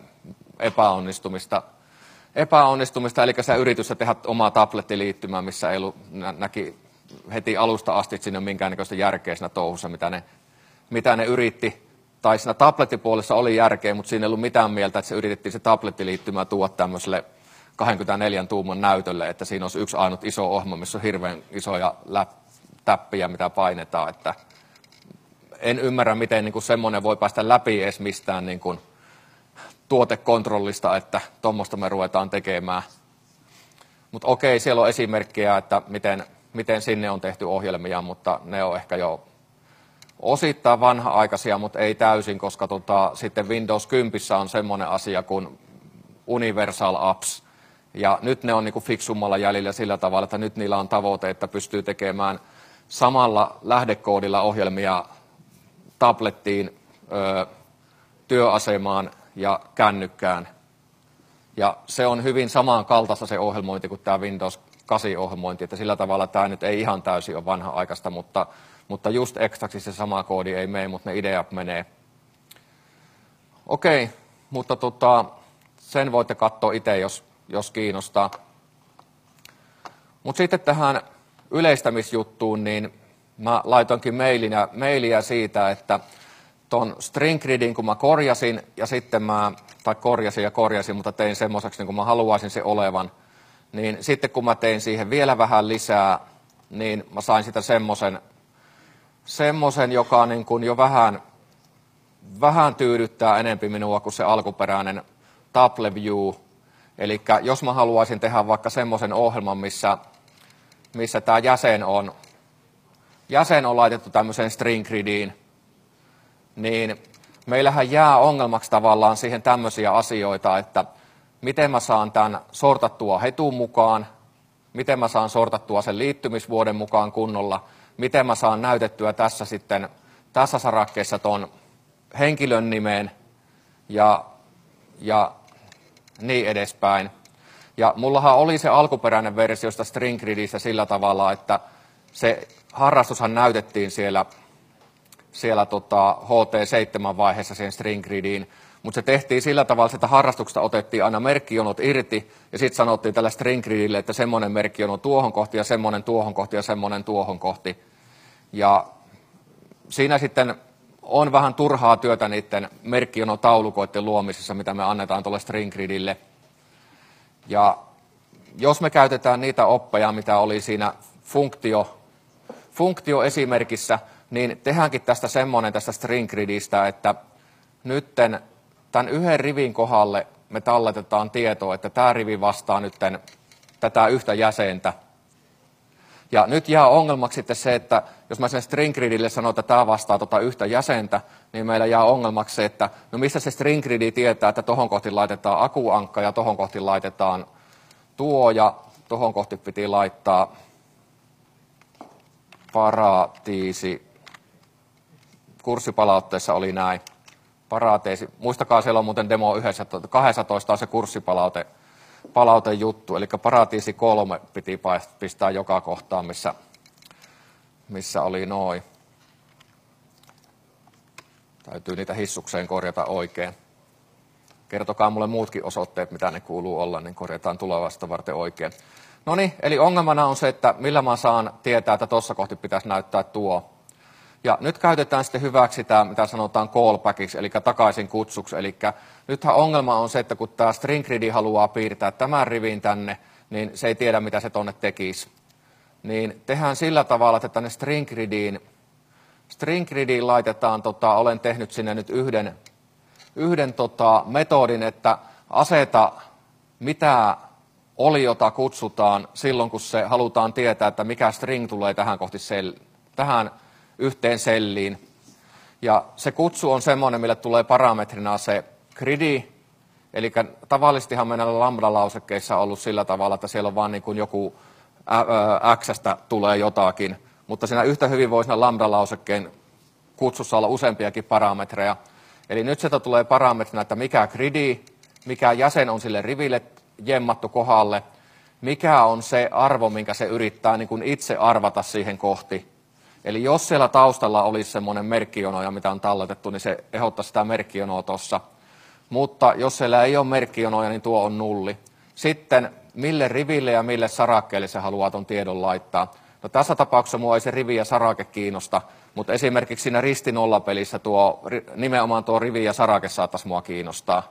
Speaker 1: epäonnistumista, eli se yritys tehdä omaa tablettiliittymää, missä ei ollut, näki heti alusta asti, että siinä on minkäännäköistä järkeä siinä touhussa, mitä ne yritti. Tai siinä tablettipuolessa oli järkeä, mutta siinä ei ollut mitään mieltä, että se yritettiin se tablettiliittymä tuoda tämmöiselle 24 tuuman näytölle, että siinä olisi yksi ainut iso ohjelma, missä on hirveän isoja täppiä, mitä painetaan. Että en ymmärrä, miten niin kuin semmoinen voi päästä läpi edes mistään niin kuin tuotekontrollista, että tuommoista me ruvetaan tekemään. Mutta okei, siellä on esimerkkejä, että miten sinne on tehty ohjelmia, mutta ne on ehkä jo osittain vanha-aikaisia, mutta ei täysin, koska sitten Windows 10 on semmoinen asia kuin Universal Apps. Ja nyt ne on niin kuin fiksummalla jäljellä sillä tavalla, että nyt niillä on tavoite, että pystyy tekemään samalla lähdekoodilla ohjelmia tablettiin, työasemaan ja kännykkään. Ja se on hyvin samankaltaista se ohjelmointi kuin tämä Windows 8-ohjelmointi, että sillä tavalla tämä nyt ei ihan täysin ole vanha-aikaista, mutta just ekstraksi se sama koodi ei mene, mutta ne ideat menee. Okei, mutta sen voitte katsoa itse, jos kiinnostaa. Mutta sitten tähän yleistämisjuttuun, niin mä laitoinkin mailia siitä, että ton string gridin, kun mä korjasin, ja sitten korjasin, mutta tein semmoiseksi, niin kuin mä haluaisin se olevan, niin sitten kun mä tein siihen vielä vähän lisää, niin mä sain sitä semmoisen, joka niin kuin jo vähän tyydyttää enempi minua kuin se alkuperäinen Table View. Eli jos mä haluaisin tehdä vaikka semmoisen ohjelman, missä tämä jäsen on laitettu tämmöiseen string gridiin, niin meillähän jää ongelmaksi tavallaan siihen tämmöisiä asioita, että miten mä saan tämän sortattua hetun mukaan, miten mä saan sortattua sen liittymisvuoden mukaan kunnolla, miten mä saan näytettyä tässä sarakkeessa ton henkilön nimen ja niin edespäin. Ja mullahan oli se alkuperäinen versio sitä string gridistä sillä tavalla, että se harrastushan näytettiin siellä HT7-vaiheessa siihen string gridiin, mutta se tehtiin sillä tavalla, että harrastuksesta otettiin aina merkkijonot irti, ja sitten sanottiin tällä string gridille, että semmoinen merkkijono tuohon kohti, ja semmoinen tuohon kohti, ja semmoinen tuohon kohti. Ja siinä sitten on vähän turhaa työtä niiden merkkijonotaulukoiden luomisessa, mitä me annetaan tuolle string gridille. Ja jos me käytetään niitä oppeja, mitä oli siinä funktioesimerkissä, niin tehdäänkin tästä semmoinen tästä string gridistä, että nytten tämän yhden rivin kohdalle me talletetaan tietoa, että tämä rivi vastaa nytten tätä yhtä jäsentä. Ja nyt jää ongelmaksi sitten se, että jos mä sen string gridille sanon, että tämä vastaa yhtä jäsentä, niin meillä jää ongelmaksi se, että no missä se string gridi tietää, että tohon kohti laitetaan akuankka ja tohon kohti laitetaan tuo ja tohon kohti piti laittaa paratiisi. Kurssipalautteessa oli näin. Parateesi. Muistakaa, siellä on muuten demo 12 on se kurssipalautejuttu, eli paratiisi 3 piti pistää joka kohtaan, missä oli noin. Täytyy niitä hissukseen korjata oikein. Kertokaa mulle muutkin osoitteet, mitä ne kuuluu olla, niin korjataan tulevasta varten oikein. No niin, eli ongelmana on se, että millä mä saan tietää, että tuossa kohti pitäisi näyttää tuo. Ja nyt käytetään sitten hyväksi tämä, mitä sanotaan callbackiksi, eli takaisin kutsuksi. Eli nythän ongelma on se, että kun tämä string gridi haluaa piirtää tämän rivin tänne, niin se ei tiedä, mitä se tonne tekisi. Niin tehdään sillä tavalla, että tänne string gridiin laitetaan, olen tehnyt sinne nyt yhden metodin, että aseta mitä oliota kutsutaan silloin, kun se halutaan tietää, että mikä string tulee tähän yhteen selliin. Ja se kutsu on semmoinen, mille tulee parametrina se gridi. Eli tavallisestihan meidän lambda-lausekkeissa on ollut sillä tavalla, että siellä on vaan niin kuin joku x:stä tulee jotakin. Mutta siinä yhtä hyvin voi siinä lambda-lausekkeen kutsussa olla useampiakin parametreja. Eli nyt sieltä tulee parametrina, että mikä gridi, mikä jäsen on sille riville jemmattu kohdalle, mikä on se arvo, minkä se yrittää niin kuin itse arvata siihen kohti. Eli jos siellä taustalla olisi semmoinen merkkijonoja, mitä on talletettu, niin se ehdottaa sitä merkkijonoa tuossa. Mutta jos siellä ei ole merkkijonoja, niin tuo on nulli. Sitten mille riville ja mille sarakkeelle se haluaa tuon tiedon laittaa. No tässä tapauksessa mua ei se rivi ja sarake kiinnosta, mutta esimerkiksi siinä ristinollapelissä nimenomaan tuo rivi ja sarake saattaisi mua kiinnostaa.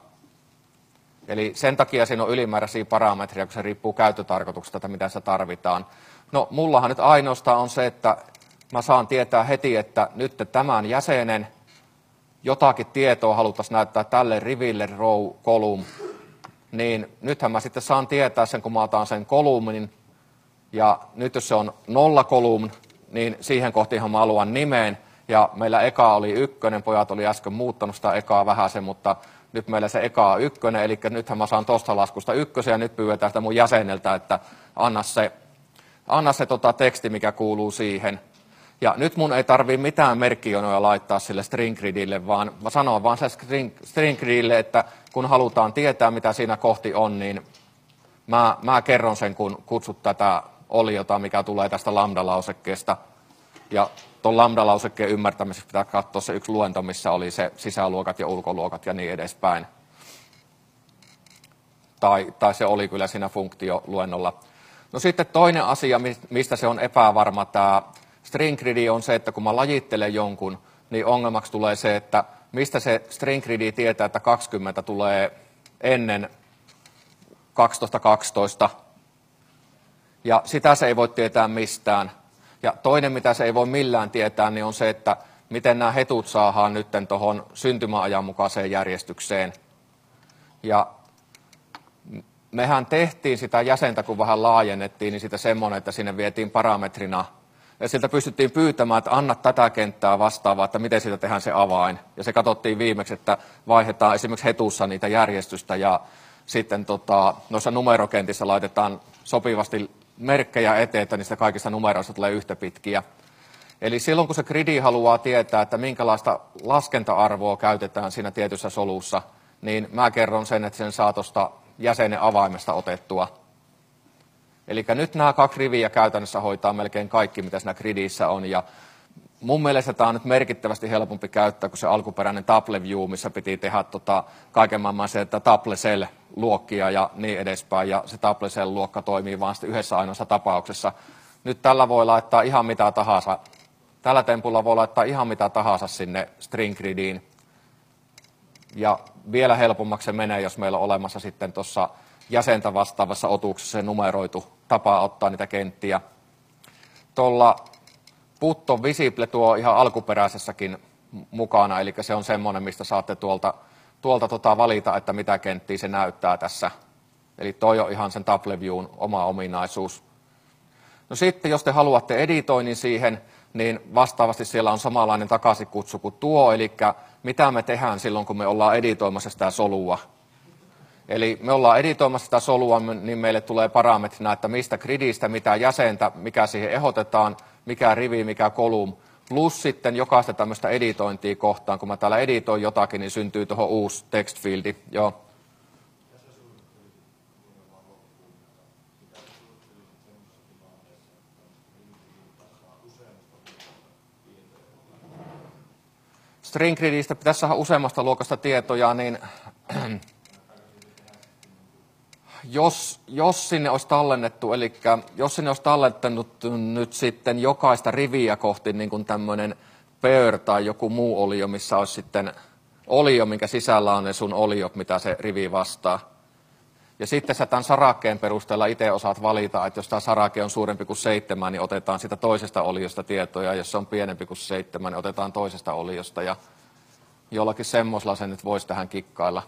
Speaker 1: Eli sen takia siinä on ylimääräisiä parametreja, kun se riippuu käyttötarkoituksesta, että mitä se tarvitaan. No mullahan nyt ainoastaan on se, että mä saan tietää heti, että nyt tämän jäsenen jotakin tietoa haluttaisiin näyttää tälle riville row column, niin nythän mä sitten saan tietää sen, kun mä otan sen kolumnin, ja nyt jos se on 0 column, niin siihen kohtiinhan mä haluan nimeen, ja meillä eka oli 1, pojat oli äsken muuttanut sitä ekaa vähäsen, mutta nyt meillä se eka on 1, eli nythän mä saan tuosta laskusta 1, ja nyt pyydetään sitä mun jäseneltä, että anna se teksti, mikä kuuluu siihen. Ja nyt mun ei tarvii mitään merkkijonoja laittaa sille string gridille, vaan mä sanon vaan se string gridille, että kun halutaan tietää, mitä siinä kohti on, niin mä kerron sen, kun kutsut tätä oliota, mikä tulee tästä lambda-lausekkeesta. Ja tuon lambda-lausekkeen ymmärtämiseksi pitää katsoa se yksi luento, missä oli se sisäluokat ja ulkoluokat ja niin edespäin. Tai se oli kyllä siinä funktioluennolla. No sitten toinen asia, mistä se on epävarma, tämä string gridi on se, että kun mä lajittelen jonkun, niin ongelmaksi tulee se, että mistä se string gridi tietää, että 20 tulee ennen 12.12. Ja sitä se ei voi tietää mistään. Ja toinen, mitä se ei voi millään tietää, niin on se, että miten nämä hetut saadaan nyt tuohon syntymäajan mukaiseen järjestykseen. Ja mehän tehtiin sitä jäsentä, kun vähän laajennettiin, niin sitä semmoinen, että sinne vietiin parametrina. Ja siltä pystyttiin pyytämään, että anna tätä kenttää vastaavaa, että miten siitä tehdään se avain. Ja se katsottiin viimeksi, että vaihdetaan esimerkiksi hetussa niitä järjestystä ja sitten noissa numerokentissä laitetaan sopivasti merkkejä eteen, että niistä kaikista numeroista tulee yhtä pitkiä. Eli silloin, kun se gridi haluaa tietää, että minkälaista laskenta-arvoa käytetään siinä tietyssä solussa, niin mä kerron sen, että sen saa tuosta jäsenen avaimesta otettua. Eli nyt nämä 2 riviä käytännössä hoitaa melkein kaikki, mitä siinä gridissä on. Ja mun mielestä tämä on nyt merkittävästi helpompi käyttää kuin se alkuperäinen tuple view, missä piti tehdä kaiken maailman se, että tuple cell luokkia ja niin edespäin. Ja se tuple cell luokka toimii vain yhdessä ainoassa tapauksessa. Nyt tällä voi laittaa ihan mitä tahansa. Tällä tempulla voi laittaa ihan mitä tahansa sinne string gridiin. Ja vielä helpommaksi se menee, jos meillä on olemassa sitten tuossa jäsentä vastaavassa otuksessa se numeroitu tapa ottaa niitä kenttiä. Tuolla put on visible tuo ihan alkuperäisessäkin mukana, eli se on semmoinen, mistä saatte tuolta valita, että mitä kenttiä se näyttää tässä. Eli toi on ihan sen tuple viewn oma ominaisuus. No sitten, jos te haluatte editoinnin siihen, niin vastaavasti siellä on samanlainen takaisikutsu kuin tuo, eli mitä me tehdään silloin, kun me ollaan editoimassa sitä solua. Eli me ollaan editoimassa sitä solua, niin meille tulee parametrina, että mistä gridistä, mitä jäsentä, mikä siihen ehdotetaan, mikä rivi, mikä kolumn, plus sitten jokaista tämmöistä editointia kohtaan. Kun mä täällä editoin jotakin, niin syntyy tuohon uusi text-fieldi. Joo. string gridistä pitäisi saada useammasta luokasta tietoja, niin jos sinne olisi tallennettu, eli jos sinne olisi tallettanut nyt sitten jokaista riviä kohti niin kuin tämmöinen pair tai joku muu olio, missä olisi sitten olio, minkä sisällä on ne sun oliot, mitä se rivi vastaa. Ja sitten sä tämän sarakkeen perusteella itse osaat valita, että jos tämä sarake on suurempi kuin 7, niin otetaan sitä toisesta oliosta tietoja. Jos se on pienempi kuin 7, niin otetaan toisesta oliosta. Ja jollakin semmoisella se nyt voisi tähän kikkailla.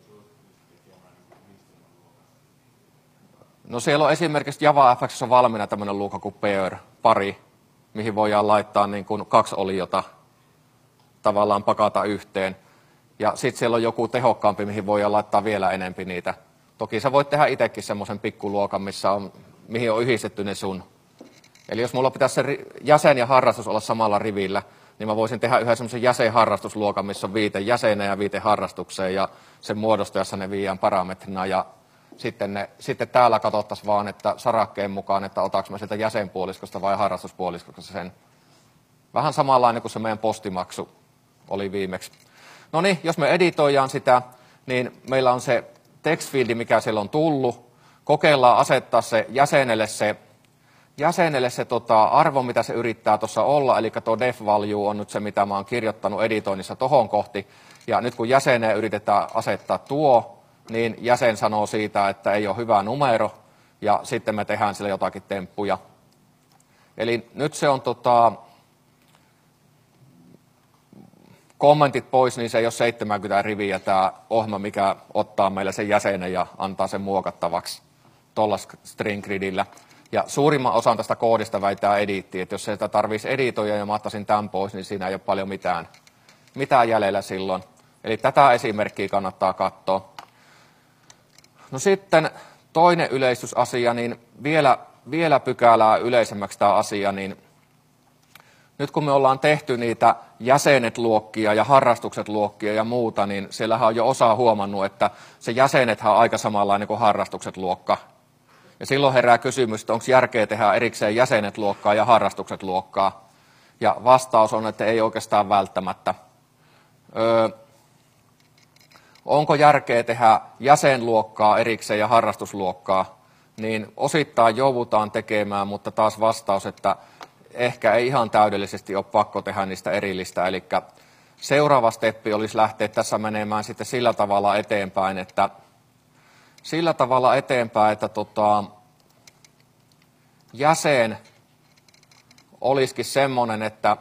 Speaker 1: No siellä on esimerkiksi JavaFX on valmiina tämmöinen luokka kuin pair, pari, mihin voidaan laittaa niin kuin 2 oliota tavallaan pakata yhteen. Ja sitten siellä on joku tehokkaampi, mihin voidaan laittaa vielä enempi niitä. Toki sä voit tehdä itsekin semmoisen pikkuluokan, mihin on yhdistetty ne sun. Eli jos mulla pitäisi se jäsen ja harrastus olla samalla rivillä, niin mä voisin tehdä yhden semmoisen jäsenharrastusluokan, missä on 5 jäsenä ja 5 harrastukseen, ja sen muodostajassa ne viiään parametrina, ja sitten täällä katsottaisiin vaan, että sarakkeen mukaan, että otaks mä sieltä jäsenpuoliskosta vai harrastuspuoliskosta sen. Vähän samanlainen kuin se meidän postimaksu oli viimeksi. No niin, jos me editoidaan sitä, niin meillä on se textfieldi, mikä siellä on tullut. Kokeillaan asettaa se jäsenelle se arvo, mitä se yrittää tuossa olla. Eli tuo def value on nyt se, mitä mä oon kirjoittanut editoinnissa tohon kohti. Ja nyt kun jäseneen yritetään asettaa tuo, niin jäsen sanoo siitä, että ei ole hyvä numero. Ja sitten me tehdään sille jotakin temppuja. Eli nyt se on kommentit pois, niin se ei ole 70 riviä tämä ohjelma, mikä ottaa meille sen jäsenen ja antaa sen muokattavaksi tuolla string gridillä. Ja suurimman osan tästä koodista väitää editti, että jos sitä tarvitsisi editoida ja mä ottaisin tämän pois, niin siinä ei ole paljon mitään jäljellä silloin. Eli tätä esimerkkiä kannattaa katsoa. No sitten toinen yleistysasia, niin vielä pykälää yleisemmäksi tämä asia, niin nyt kun me ollaan tehty niitä jäsenet-luokkia ja harrastukset-luokkia ja muuta, niin siellähän on jo osa huomannut, että se jäsenethän on aika samanlainen kuin harrastukset-luokka. Ja silloin herää kysymys, että onko järkeä tehdä erikseen jäsenet-luokkaa ja harrastukset-luokkaa. Ja vastaus on, että ei oikeastaan välttämättä. Onko järkeä tehdä jäsenluokkaa erikseen ja harrastusluokkaa? Niin osittain joudutaan tekemään, mutta taas vastaus, että ehkä ei ihan täydellisesti ole pakko tehdä niistä erillistä. Eli seuraava steppi olisi lähteä tässä menemään sitten sillä tavalla eteenpäin, että jäsen olisikin semmoinen, että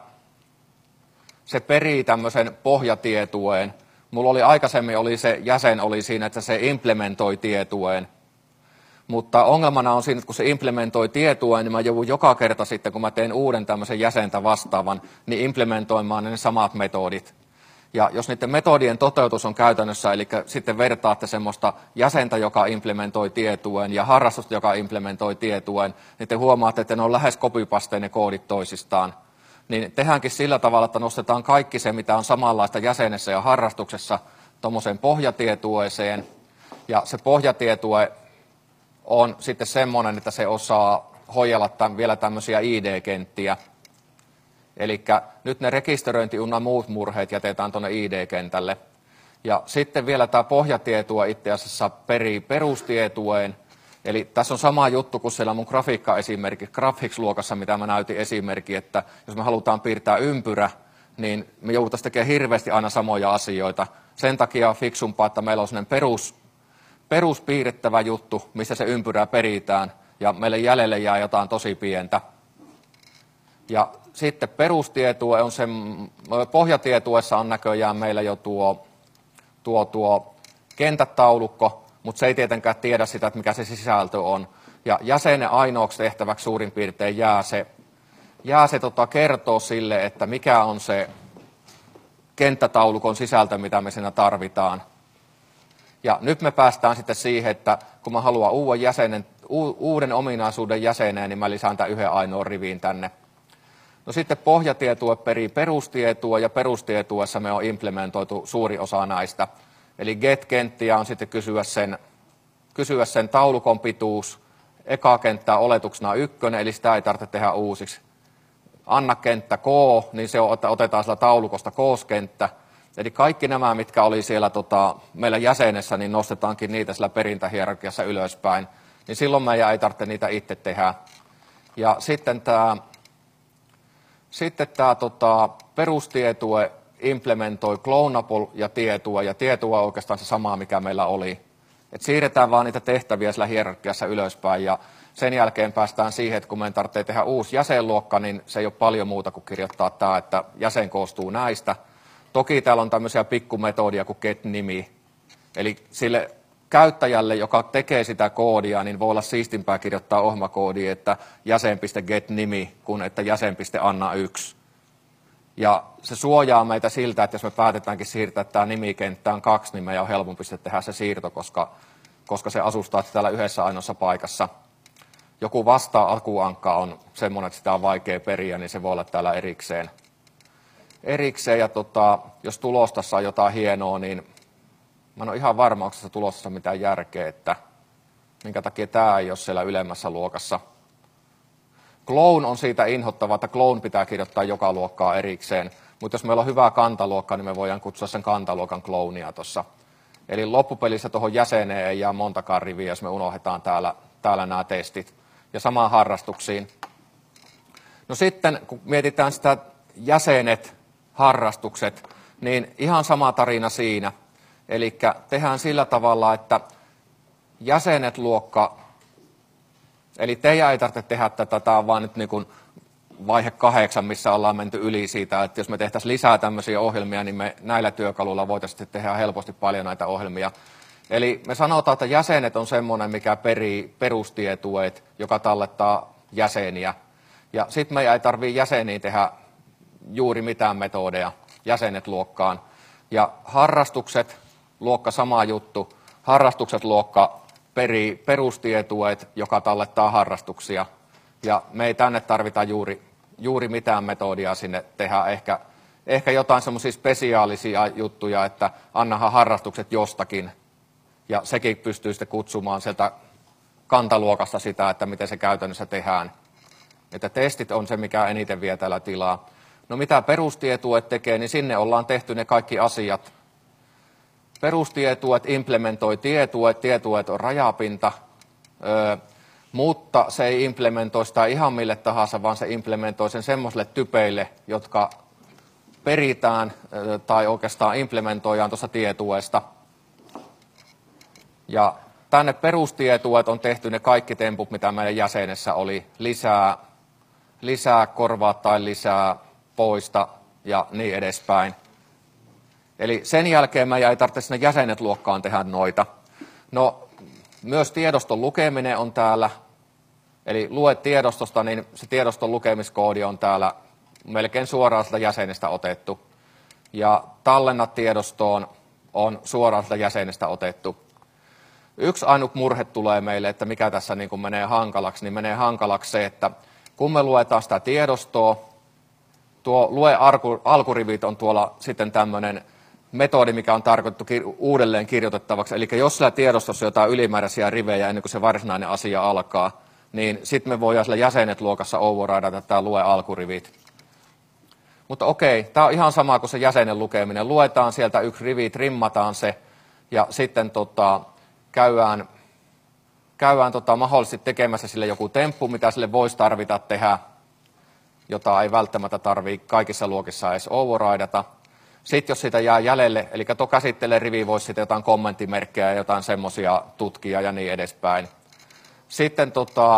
Speaker 1: se perii tämmöisen pohjatietueen. Mulla oli aikaisemmin se jäsen oli siinä, että se implementoi tietueen. Mutta ongelmana on siinä, että kun se implementoi tietueen, niin mä joudun joka kerta sitten, kun mä teen uuden tämmöisen jäsentä vastaavan, niin implementoimaan ne samat metodit. Ja jos niiden metodien toteutus on käytännössä, eli sitten vertaatte semmoista jäsentä, joka implementoi tietuen, ja harrastusta, joka implementoi tietuen, niin te huomaatte, että ne on lähes copy-pasteen ne koodit toisistaan. Niin tehdäänkin sillä tavalla, että nostetaan kaikki se, mitä on samanlaista jäsenessä ja harrastuksessa, tuommoiseen pohjatietueeseen. Ja se pohjatietue on sitten semmoinen, että se osaa hoidella vielä tämmöisiä ID-kenttiä. Eli nyt ne rekisteröinti ynnä muut murheet jätetään tuonne ID-kentälle. Ja sitten vielä tämä pohjatietue itse asiassa perii perustietueen. Eli tässä on sama juttu kuin siellä mun grafiikka-esimerkki, graphics-luokassa, mitä mä näytin esimerkki, että jos me halutaan piirtää ympyrä, niin me joudutaan tekemään hirveästi aina samoja asioita. Sen takia on fiksumpaa, että meillä on sellainen peruspiirrettävä juttu, missä se ympyrä peritään, ja meille jäljelle jää jotain tosi pientä. Ja sitten perustietue on pohjatietuessa on näköjään meillä jo tuo kenttätaulukko, mutta se ei tietenkään tiedä sitä, että mikä se sisältö on. Ja jäsenen ainoaksi tehtäväksi suurin piirtein jää se kertoo sille, että mikä on se kenttätaulukon sisältö, mitä me siinä tarvitaan. Ja nyt me päästään sitten siihen, että kun mä haluan uuden ominaisuuden jäseneen, niin mä lisään tämän yhden ainoan riviin tänne. No sitten pohjatietue perii perustietoa, ja perustietuessa me on implementoitu suuri osa näistä. Eli get-kenttiä on sitten kysyä sen taulukon pituus. Eka kenttää oletuksena 1, eli sitä ei tarvitse tehdä uusiksi. anna kenttä K, niin se otetaan sillä taulukosta kooskenttä. Eli kaikki nämä, mitkä oli siellä meillä jäsenessä, niin nostetaankin niitä sillä perintähierarkiassa ylöspäin. Niin silloin meidän ei tarvitse niitä itse tehdä. Ja sitten tämä perustietue implementoi clonable ja tietue on oikeastaan se sama, mikä meillä oli. Et siirretään vaan niitä tehtäviä sillä hierarkiassa ylöspäin ja sen jälkeen päästään siihen, että kun meidän tarvitsee tehdä uusi jäsenluokka, niin se ei ole paljon muuta kuin kirjoittaa tämä, että jäsen koostuu näistä. Toki täällä on tämmöisiä pikkumetodia kuin get-nimi. Eli sille käyttäjälle, joka tekee sitä koodia, niin voi olla siistimpää kirjoittaa ohjelmakoodiin, että jäsen.get-nimi, kuin että jäsen.anna1. Ja se suojaa meitä siltä, että jos me päätetäänkin siirtää tämä nimikenttään 2, niin meidän on helpompi tehdä se siirto, koska se asustaa täällä yhdessä ainoassa paikassa. Joku vasta-akuankka on semmoinen, että sitä on vaikea periä, niin se voi olla täällä erikseen. Ja jos tulostassa on jotain hienoa, niin mä en ole ihan varma, onko tässä tulostassa mitään järkeä, että minkä takia tämä ei ole siellä ylemmässä luokassa. Clone on siitä inhottava, että clone pitää kirjoittaa joka luokkaa erikseen, mutta jos meillä on hyvä kantaluokka, niin me voidaan kutsua sen kantaluokan clonea tuossa. Eli loppupelissä tuohon jäseneen ei jää montakaan riviä, jos me unohdetaan täällä nämä testit. Ja samaan harrastuksiin. No sitten, kun mietitään sitä jäsenet, harrastukset, niin ihan sama tarina siinä. Eli tehdään sillä tavalla, että jäsenet luokka, eli teidän ei tarvitse tehdä tätä, tämä on vaan nyt niin kuin vaihe 8, missä ollaan menty yli siitä, että jos me tehtäisiin lisää tämmöisiä ohjelmia, niin me näillä työkaluilla voitaisiin tehdä helposti paljon näitä ohjelmia. Eli me sanotaan, että jäsenet on semmoinen, mikä perii perustietueet, joka tallettaa jäseniä. Ja sitten meidän ei tarvitse jäseniin tehdä juuri mitään metodeja jäsenet luokkaan. Ja harrastukset, luokka sama juttu. Harrastukset luokka perii perustietueet, joka tallettaa harrastuksia. Ja me ei tänne tarvita juuri mitään metodia sinne tehdä. Ehkä jotain semmoisia spesiaalisia juttuja, että annahan harrastukset jostakin. Ja sekin pystyy sitten kutsumaan sieltä kantaluokasta sitä, että miten se käytännössä tehdään. Että testit on se, mikä eniten vie täällä tilaa. No mitä perustietuet tekee, niin sinne ollaan tehty ne kaikki asiat. Perustietuet implementoi tietuet on rajapinta, mutta se ei implementoi sitä ihan mille tahansa, vaan se implementoi sen semmoiselle typeille, jotka peritään tai oikeastaan implementoidaan tuossa tietuesta. Ja tänne perustietuet on tehty ne kaikki temput, mitä meidän jäsenessä oli. Lisää, korvaa tai lisää, poista ja niin edespäin. Eli sen jälkeen meidän ei tarvitse sinne jäsenet luokkaan tehdä noita. No, myös tiedoston lukeminen on täällä. Eli lue tiedostosta, niin se tiedoston lukemiskoodi on täällä melkein suoraan sitä jäsenestä otettu. Ja tallenna tiedostoon on suoraan sitä jäsenestä otettu. Yksi ainut murhe tulee meille, että mikä tässä niin kuin menee hankalaksi, niin menee hankalaksi se, että kun me luetaan sitä tiedostoa, tuo lue alkurivit on tuolla sitten tämmöinen metodi, mikä on tarkoitettu uudelleen kirjoitettavaksi. Eli jos sillä tiedostossa on jotain ylimääräisiä rivejä ennen kuin se varsinainen asia alkaa, niin sitten me voidaan sillä jäsenet luokassa overridata tämä lue alkurivit. Mutta okei, tämä on ihan sama kuin se jäsenen lukeminen. Luetaan sieltä yksi rivi, trimmataan se ja sitten käydään mahdollisesti tekemässä sille joku temppu, mitä sille voisi tarvita tehdä, jota ei välttämättä tarvitse kaikissa luokissa edes overridata. Sitten jos siitä jää jäljelle, eli tuo käsittelee rivi, voisi sitten jotain kommenttimerkkejä ja jotain semmoisia tutkia ja niin edespäin. Sitten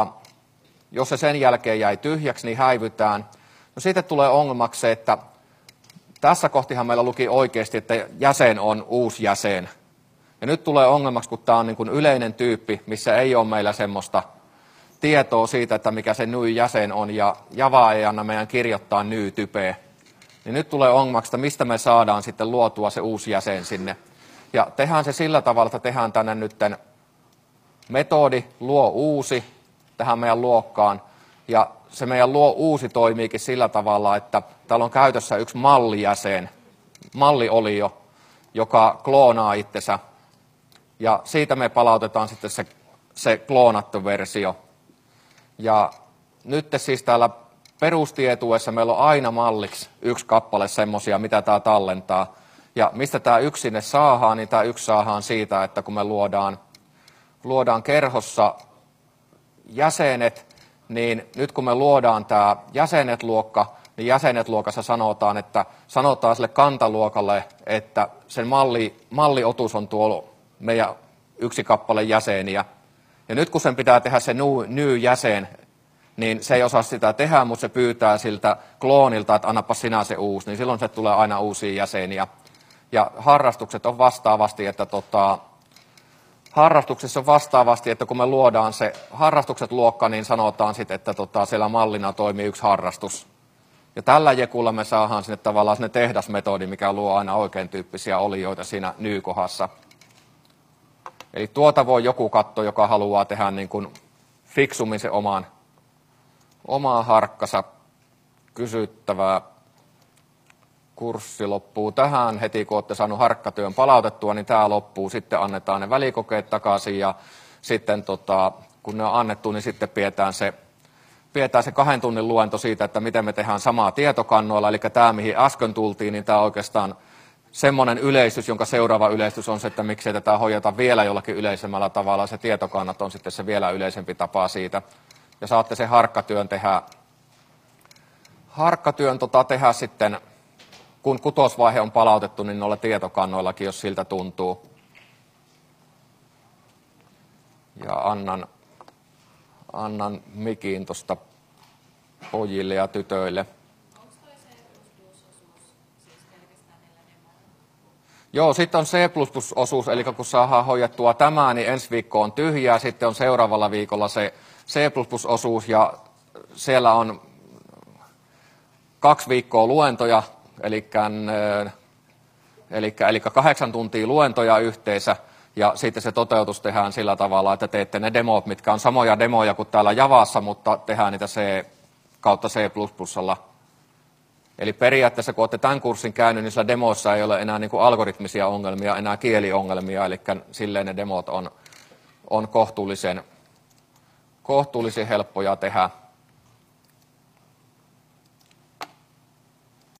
Speaker 1: jos se sen jälkeen jäi tyhjäksi, niin häivytään. No sitten tulee ongelmaksi se, että tässä kohtihan meillä luki oikeasti, että jäsen on uusi jäsen. Ja nyt tulee ongelmaksi, kun tämä on niin kuin yleinen tyyppi, missä ei ole meillä semmoista tietoa siitä, että mikä se ny-jäsen on, ja Java ei anna meidän kirjoittaa ny-typeä. Niin nyt tulee ongelmaksi, että mistä me saadaan sitten luotua se uusi jäsen sinne. Ja tehdään se sillä tavalla, että tehdään tänne nytten metodi luo uusi tähän meidän luokkaan. Ja se meidän luo uusi toimiikin sillä tavalla, että täällä on käytössä yksi mallijäsen, malliolio, joka kloonaa itsensä. Ja siitä me palautetaan sitten se kloonattu versio. Ja nyt siis täällä perustietuessa meillä on aina malliksi yksi kappale semmoisia, mitä tämä tallentaa. Ja mistä tämä yksi sinne saadaan, niin tämä yksi saadaan siitä, että kun me luodaan kerhossa jäsenet, niin nyt kun me luodaan tämä jäsenet-luokka, niin jäsenet-luokassa sanotaan sille kantaluokalle, että sen malliotus on tuolla meidän yksi kappale jäseniä. Ja nyt kun sen pitää tehdä se new jäsen, niin se ei osaa sitä tehdä, mutta se pyytää siltä kloonilta, että annapa sinä se uusi, niin silloin se tulee aina uusia jäseniä. Ja harrastukset on vastaavasti, että harrastuksessa on vastaavasti, että kun me luodaan se harrastukset-luokka, niin sanotaan sitten, että siellä mallina toimii yksi harrastus. Ja tällä jekulla me saadaan sinne tavallaan sinne tehdasmetodi, mikä luo aina oikein tyyppisiä olioita siinä nykohdassa. Eli tuota voi joku katsoa, joka haluaa tehdä niin kuin fiksummin se omaa harkkansa. Kysyttävää. Kurssi loppuu tähän. Heti kun olette saanut harkkatyön palautettua, niin tämä loppuu. Sitten annetaan ne välikokeet takaisin ja sitten kun ne on annettu, niin sitten pidetään se 2 tunnin luento siitä, että miten me tehdään samaa tietokannoilla. Eli tämä, mihin äsken tultiin, niin tämä on oikeastaan semmoinen yleistys, jonka seuraava yleistys on se, että miksei tätä hoideta vielä jollakin yleisemmällä tavalla. Se tietokannat on sitten se vielä yleisempi tapa siitä. Ja saatte sen harkkatyön tehdä sitten, kun kutosvaihe on palautettu, niin noilla tietokannoillakin, jos siltä tuntuu. Ja annan mikin tuosta pojille ja tytöille.
Speaker 4: Onko toi C++-osuus siis pelkästään niillä demoilla?
Speaker 1: Joo, sitten on C++-osuus, eli kun saadaan hoidettua tämä, niin ensi viikko on tyhjää, sitten on seuraavalla viikolla se C++-osuus, ja siellä on 2 viikkoa luentoja, eli 8 tuntia luentoja yhteensä, ja sitten se toteutus tehdään sillä tavalla, että teette ne demot, mitkä on samoja demoja kuin täällä Javassa, mutta tehdään niitä C++:lla. Eli periaatteessa, kun olette tämän kurssin käynyt, niin sillä demoissa ei ole enää niin kuin algoritmisia ongelmia, enää kieliongelmia, eli silleen ne demot on kohtuullisen helppoja tehdä.